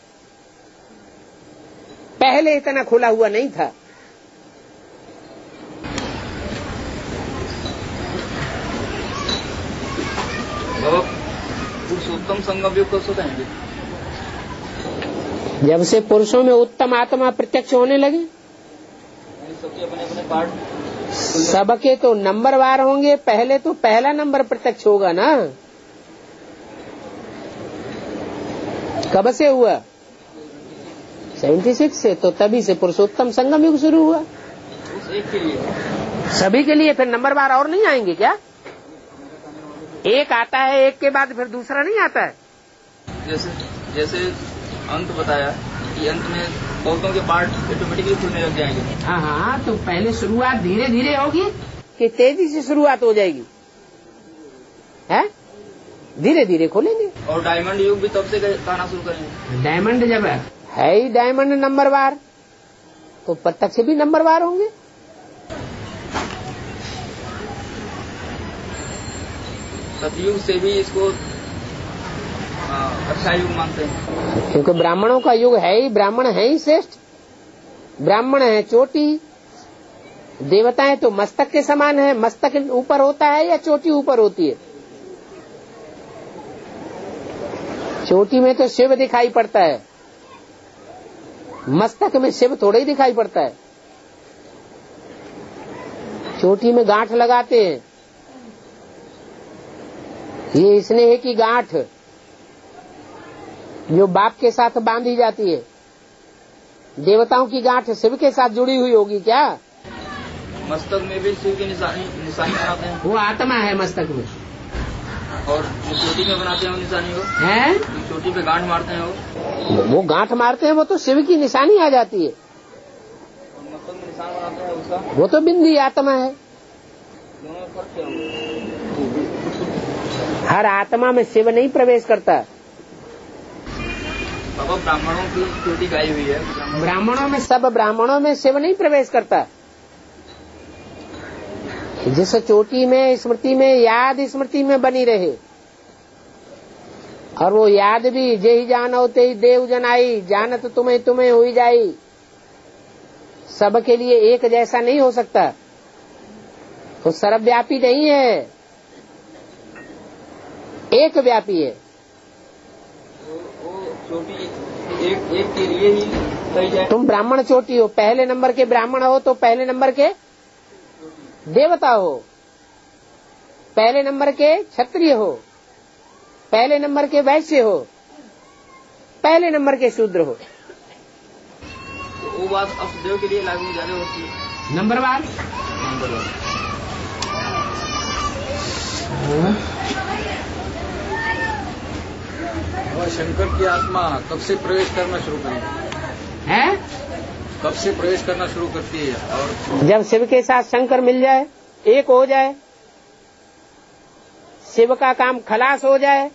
पहले इतना खुला हुआ नहीं था। पुरुषोत्तम संगम योग कब होता है? जब से पुरुषों में उत्तम आत्मा प्रत्यक्ष होने लगे। सबके अपने अपने पार्ट, सबके तो नंबरवार होंगे। पहले तो पहला नंबर प्रत्यक्ष होगा ना। कब से हुआ? 76 से। तो तभी से पुरुषोत्तम संगम युग शुरू हुआ। उस एक के लिए, सभी के लिए। फिर नंबरवार और नहीं आएंगे क्या? एक आता है, एक के बाद फिर दूसरा नहीं आता है। जैसे अंत बताया कि अंत में बहुतों के पार्ट ऑटोमेटिकली खुलने लग जाएंगे। हाँ, तो पहले शुरुआत धीरे धीरे होगी कि तेजी से शुरुआत हो जाएगी? है, धीरे धीरे खोलेंगे। और डायमंड युग भी तब से कहना शुरू करेंगे। डायमंड जब है ही डायमंड नंबरवार, तो प्रत्यक्ष भी नंबरवार होंगे। सतयुग से भी इसको अच्छा युग मानते हैं, क्योंकि ब्राह्मणों का युग है ही, ब्राह्मण है ही श्रेष्ठ। ब्राह्मण है चोटी, देवताएं तो मस्तक के समान है। मस्तक ऊपर होता है या चोटी ऊपर होती है? चोटी में तो शिव दिखाई पड़ता है, मस्तक में शिव थोड़ा ही दिखाई पड़ता है। चोटी में गांठ लगाते हैं, ये स्नेह की गांठ जो बाप के साथ बांधी जाती है। देवताओं की गांठ शिव के साथ जुड़ी हुई होगी क्या? मस्तक में भी शिव की निशानी बनाते हैं। वो आत्मा है मस्तक में। और जो चोटी में बनाते हैं वो निशानी हो है, चोटी पे गांठ मारते हैं वो गांठ मारते हैं, वो तो शिव की निशानी आ जाती है। और मस्तक में निशान बनाते हैं उसका, वो तो बिंदी आत्मा है। दोनों में फर्क क्या होगा? हर आत्मा में शिव नहीं प्रवेश करता। बाबा ब्राह्मणों की चोटी गाई हुई है, ब्राह्मणों में, सब ब्राह्मणों में शिव नहीं प्रवेश करता। जिस चोटी में स्मृति में याद स्मृति में बनी रहे, और वो याद भी जेहि जानो तेहि देव जनाई, जानत तुम्हें तुम्हें हुई जाई। सबके लिए एक जैसा नहीं हो सकता, वो सर्वव्यापी नहीं है, एक व्यापी है। वो चोटी एक के लिए ही सही है। तुम ब्राह्मण चोटी हो, पहले नंबर के ब्राह्मण हो तो पहले नंबर के देवता हो, पहले नंबर के क्षत्रिय हो, पहले नंबर के वैश्य हो, पहले नंबर के शूद्र हो। तो वो बात अष्टदेव के लिए लागू ज्यादा होती है। नंबरवार और शंकर की आत्मा कब से प्रवेश करना शुरू करेगी? है, कब से प्रवेश करना शुरू करती है? और जब शिव के साथ शंकर मिल जाए, एक हो जाए, शिव का काम खलास हो जाए।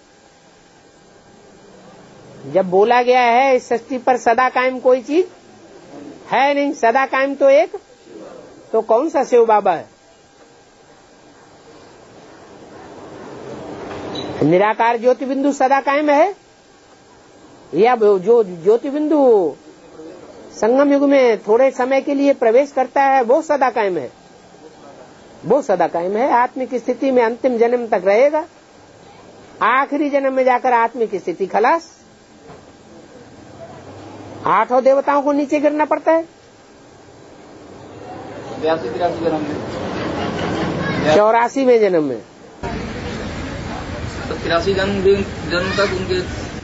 जब बोला गया है इस सृष्टि पर सदा कायम कोई चीज है नहीं, सदा कायम तो एक, तो कौन सा शिव बाबा है? निराकार ज्योति बिंदु सदा कायम है, या जो ज्योति बिंदु संगम युग में थोड़े समय के लिए प्रवेश करता है वो सदा कायम है? वो सदा कायम है, आत्मिक स्थिति में अंतिम जन्म तक रहेगा। आखिरी जन्म में जाकर आत्मिक स्थिति खलास। 8 देवताओं को नीचे गिरना पड़ता है। 82-83 जन्म में, 84वें जन्म में, तो 83 जन्म तक उनके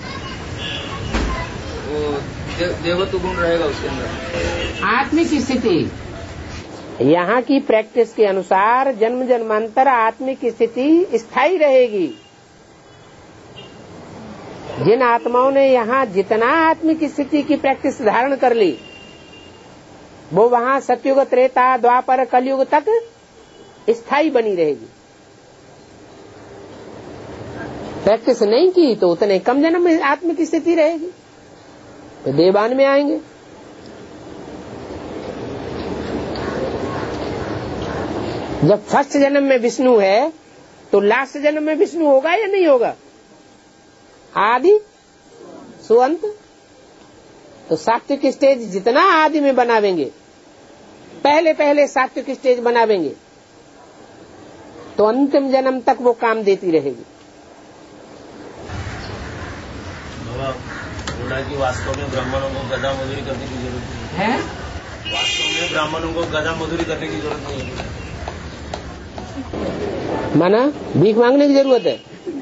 वो देवत्व गुण रहेगा उसके अंदर। आत्मिक स्थिति यहाँ की प्रैक्टिस के अनुसार जन्म जन्मांतर आत्मिक स्थिति स्थायी रहेगी। जिन आत्माओं ने यहाँ जितना आत्मिक स्थिति की प्रैक्टिस धारण कर ली, वो वहाँ सतयुग त्रेता द्वापर कलयुग तक स्थायी बनी रहेगी। प्रैक्टिस नहीं की तो उतने कम जन्म में आत्मिक स्थिति रहेगी, तो देवान में आएंगे। जब फर्स्ट जन्म में विष्णु है तो लास्ट जन्म में विष्णु होगा या नहीं होगा? आदि सुअंत। तो सात्विक स्टेज जितना आदि में बनावेंगे, पहले पहले सात्विक स्टेज बनावेंगे, तो अंतिम जन्म तक वो काम देती रहेगी। की वास्तव में ब्राह्मणों को गधा मजदूरी करने की जरूरत नहीं है। वास्तव में ब्राह्मणों को गधा मजदूरी करने की जरूरत नहीं है। माना भीख मांगने की जरूरत है?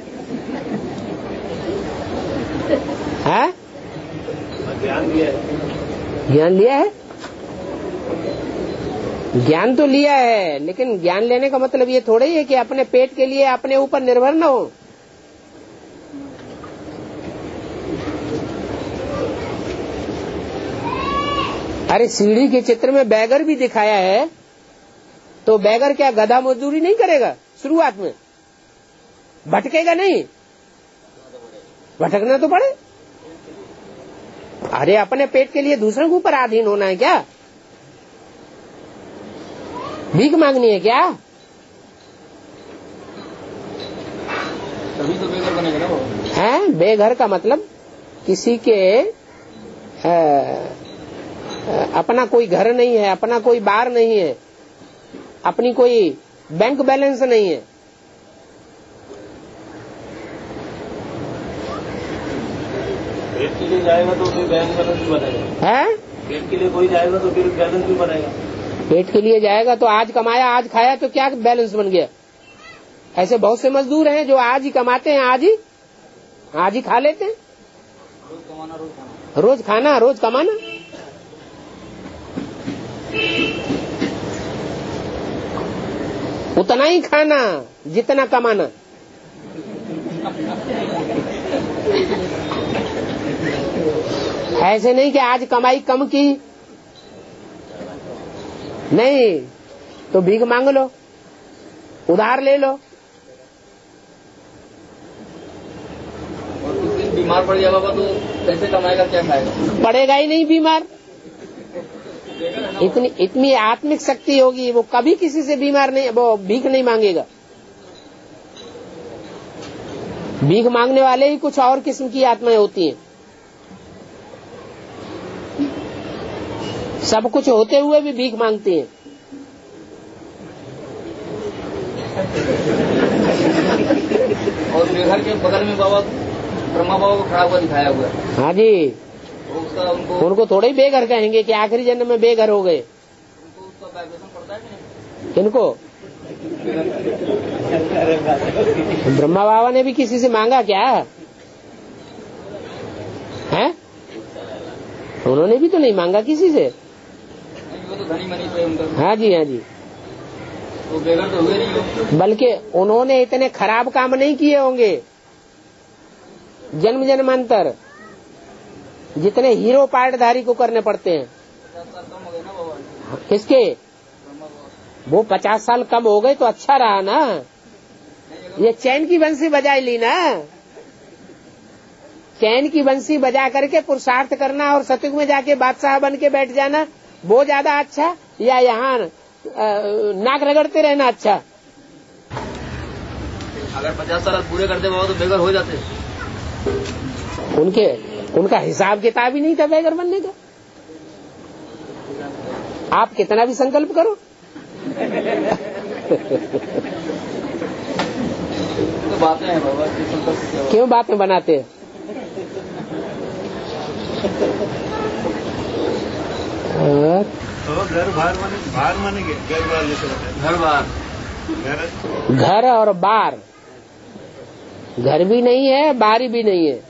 ज्ञान लिया है। ज्ञान लिया है, ज्ञान तो लिया है, लेकिन ज्ञान लेने का मतलब ये थोड़ा ही है कि अपने पेट के लिए अपने ऊपर निर्भर न हो। अरे सीढ़ी के चित्र में बैगर भी दिखाया है, तो बैगर क्या गधा मजदूरी नहीं करेगा? शुरुआत में भटकेगा नहीं? भटकना तो पड़े। अरे अपने पेट के लिए दूसरों के ऊपर अधीन होना है क्या? भीख मांगनी है क्या? तभी तो बेघर बनेगा ना वो। है बेघर का मतलब किसी के अपना कोई घर नहीं है, अपना कोई बार नहीं है, अपनी कोई बैंक बैलेंस नहीं है। पेट के लिए जाएगा तो फिर बैंक बैलेंस भी बनेगा। है पेट के लिए कोई जाएगा तो फिर बैलेंस भी बनेगा। पेट के लिए जाएगा तो आज कमाया आज खाया तो क्या बैलेंस बन गया? ऐसे बहुत से मजदूर हैं जो आज ही कमाते हैं, आज ही खा लेते हैं। रोज कमाना रोज कमाना। उतना ही खाना जितना कमाना। ऐसे नहीं कि आज कमाई कम की, नहीं तो भीख मांग लो, उधार ले लो। और किसी दिन बीमार पड़ गया बाबा तो कैसे कमाएगा, क्या खाएगा? पड़ेगा ही नहीं बीमार। इतनी आत्मिक शक्ति होगी, वो कभी किसी से बीमार नहीं, वो भीख नहीं मांगेगा। भीख मांगने वाले ही कुछ और किस्म की आत्माएं होती हैं। सब कुछ होते हुए भी भीख मांगती हैं। और बेघर के बगल में बाबा ब्रह्मा बाबा को खड़ा हुआ दिखाया हुआ है। हाँ जी, तो उसका उनको थोड़े ही बेघर कहेंगे कि आखिरी जन्म में बेघर हो गए। उनको उसका वाइब्रेशन पड़ता है कि नहीं? किनको? ब्रह्मा बाबा ने भी किसी से मांगा क्या है? उन्होंने भी तो नहीं मांगा किसी से। वो तो धनी मनी थे उनका। हाँ जी, हाँ जी। तो बेघर तो हुए नहीं हो। बल्कि उन्होंने इतने खराब काम नहीं किए होंगे जन्म जन्मांतर जितने हीरो पार्टधारी को करने पड़ते हैं। 50 साल कम हो गए ना बाबा। किसके? वो 50 साल कम हो गए तो अच्छा रहा ना। ये चैन की बंसी बजा ली ना। चैन की बंसी बजा करके पुरुषार्थ करना और सतयुग में जाके बादशाह बन के बैठ जाना, वो ज्यादा अच्छा, या यहाँ नाक रगड़ते रहना अच्छा? अगर 50 साल पूरे करते बाबा तो बेघर हो जाते। उनका हिसाब किताब ही नहीं था बेघर बनने का। आप कितना भी संकल्प करो। तो बातें हैं बाबा, क्यों बातें बनाते हैं? तो घर बाहर माने घर बार जैसे होता है। घर बार घर और बार, घर भी नहीं है, बारी भी नहीं है।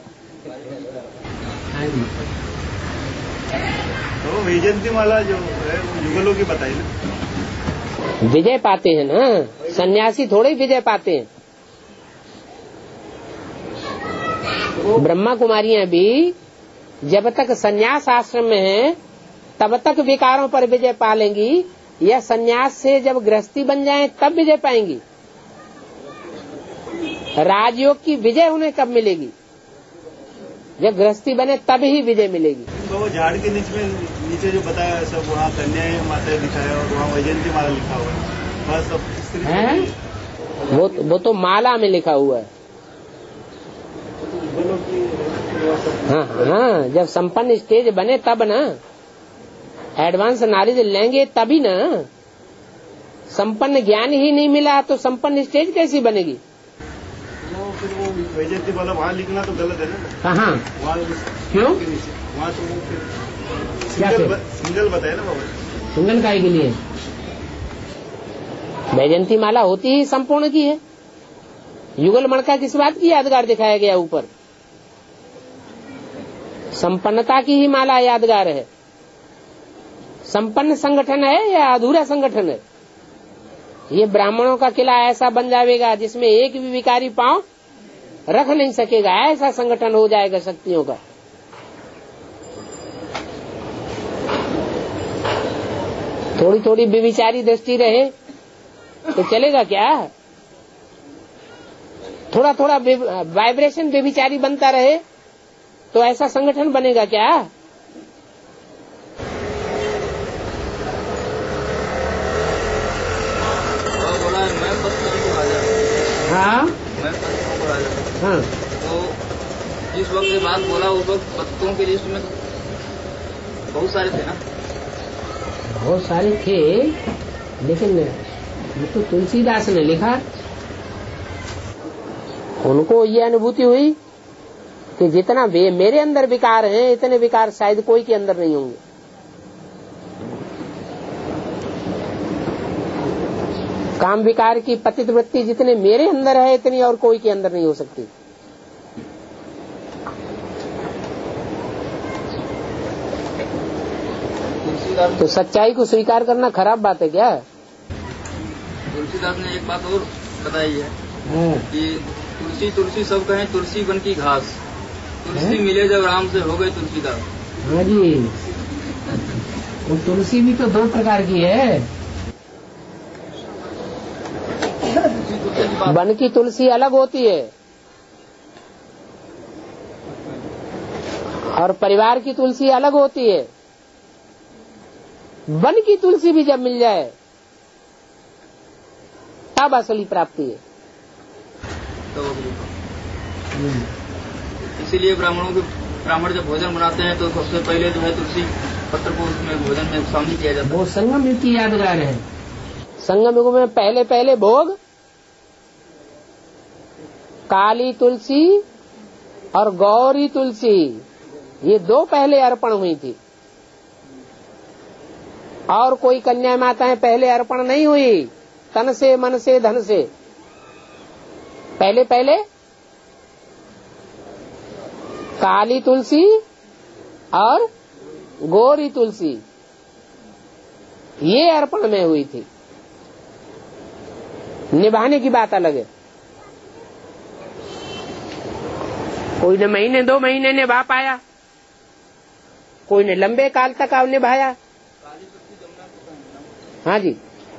तो वैजयंती माला जो है युगलों की बताई ना। विजय पाते हैं ना, सन्यासी थोड़े ही विजय पाते हैं। ब्रह्मा कुमारियां भी जब तक सन्यास आश्रम में हैं तब तक विकारों पर विजय पालेंगी, या सन्यास से जब गृहस्थी बन जाएं तब विजय पाएंगी। राजयोग की विजय उन्हें कब मिलेगी? जब गृहस्थी बने तब ही विजय मिलेगी। तो वो झाड़ के नीचे जो बताया सब, वहाँ कन्या माता दिखाया और वहाँ वैजयंती माला लिखा हुआ है। बस सब है, वो तो माला में लिखा हुआ है। हाँ हाँ, जब संपन्न स्टेज बने तब ना, एडवांस नॉलेज लेंगे तभी ना। संपन्न ज्ञान ही नहीं मिला तो संपन्न स्टेज कैसी बनेगी? फिर वो वैजयंती वाला वहाँ लिखना तो गलत है ना। कहाँ? वहाँ क्यों? वहाँ तो वो सिंगल बताया ना बाबा। सिंगल काय के लिए? वैजयंती माला होती ही संपूर्ण की है। युगल मणका किस बात की यादगार दिखाया गया ऊपर? संपन्नता की ही माला यादगार है। संपन्न संगठन है या अधूरा संगठन है? ये ब्राह्मणों का किला ऐसा बन जाएगा जिसमें एक भी विकारी पांव रख नहीं सकेगा, ऐसा संगठन हो जाएगा शक्तियों का। थोड़ी थोड़ी व्यभिचारी दृष्टि रहे तो चलेगा क्या? थोड़ा थोड़ा वाइब्रेशन व्यभिचारी बनता रहे तो ऐसा संगठन बनेगा क्या? हाँ हाँ, तो जिस वक्त ये बात बोला उस वक्त भक्तों की लिस्ट में बहुत सारे थे ना। बहुत सारे थे, लेकिन ये तो तुलसीदास ने लिखा। उनको ये अनुभूति हुई कि जितना मेरे अंदर विकार हैं इतने विकार शायद कोई के अंदर नहीं होंगे। काम विकार की पतित वृत्ति जितने मेरे अंदर है इतनी और कोई के अंदर नहीं हो सकती। तो सच्चाई को स्वीकार करना खराब बात है क्या? तुलसीदास ने एक बात और बताई है कि तुलसी तुलसी सब कहें, तुलसी बन की घास, तुलसी मिले जब राम से हो गए तुलसीदास। हाँ जी, वो तुलसी भी तो 2 प्रकार की है। वन की तुलसी अलग होती है और परिवार की तुलसी अलग होती है। वन की तुलसी भी जब मिल जाए तब असली प्राप्ति है। इसीलिए ब्राह्मण जब भोजन बनाते हैं तो सबसे पहले जो है तुलसी पत्र को उसमें भोजन में शामिल किया जाता है। वो संगम युग की यादगार है। संगम युग में पहले भोग काली तुलसी और गौरी तुलसी, ये 2 पहले अर्पण हुई थी। और कोई कन्या माताएं पहले अर्पण नहीं हुई, तन से मन से धन से। पहले काली तुलसी और गौरी तुलसी ये अर्पण में हुई थी। निभाने की बात अलग है। कोई ने महीने 2 महीने निभा पाया, कोई ने लंबे काल तक निभाया। हाँ जी,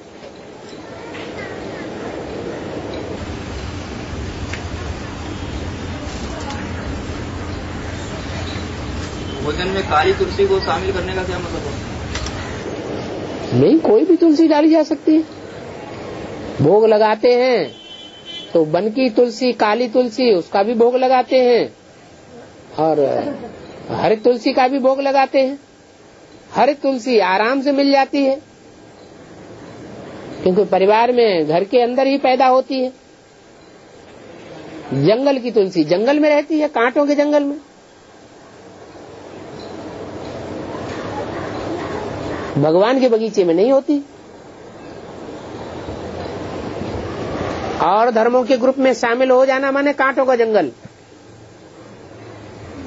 भोजन में काली तुलसी को शामिल करने का क्या मतलब है? नहीं, कोई भी तुलसी डाली जा सकती है। भोग लगाते हैं तो वन की तुलसी, काली तुलसी, उसका भी भोग लगाते हैं और हरित तुलसी का भी भोग लगाते हैं। हरित तुलसी आराम से मिल जाती है क्योंकि परिवार में घर के अंदर ही पैदा होती है। जंगल की तुलसी जंगल में रहती है, कांटों के जंगल में। भगवान के बगीचे में नहीं होती। और धर्मों के ग्रुप में शामिल हो जाना माने कांटों का जंगल।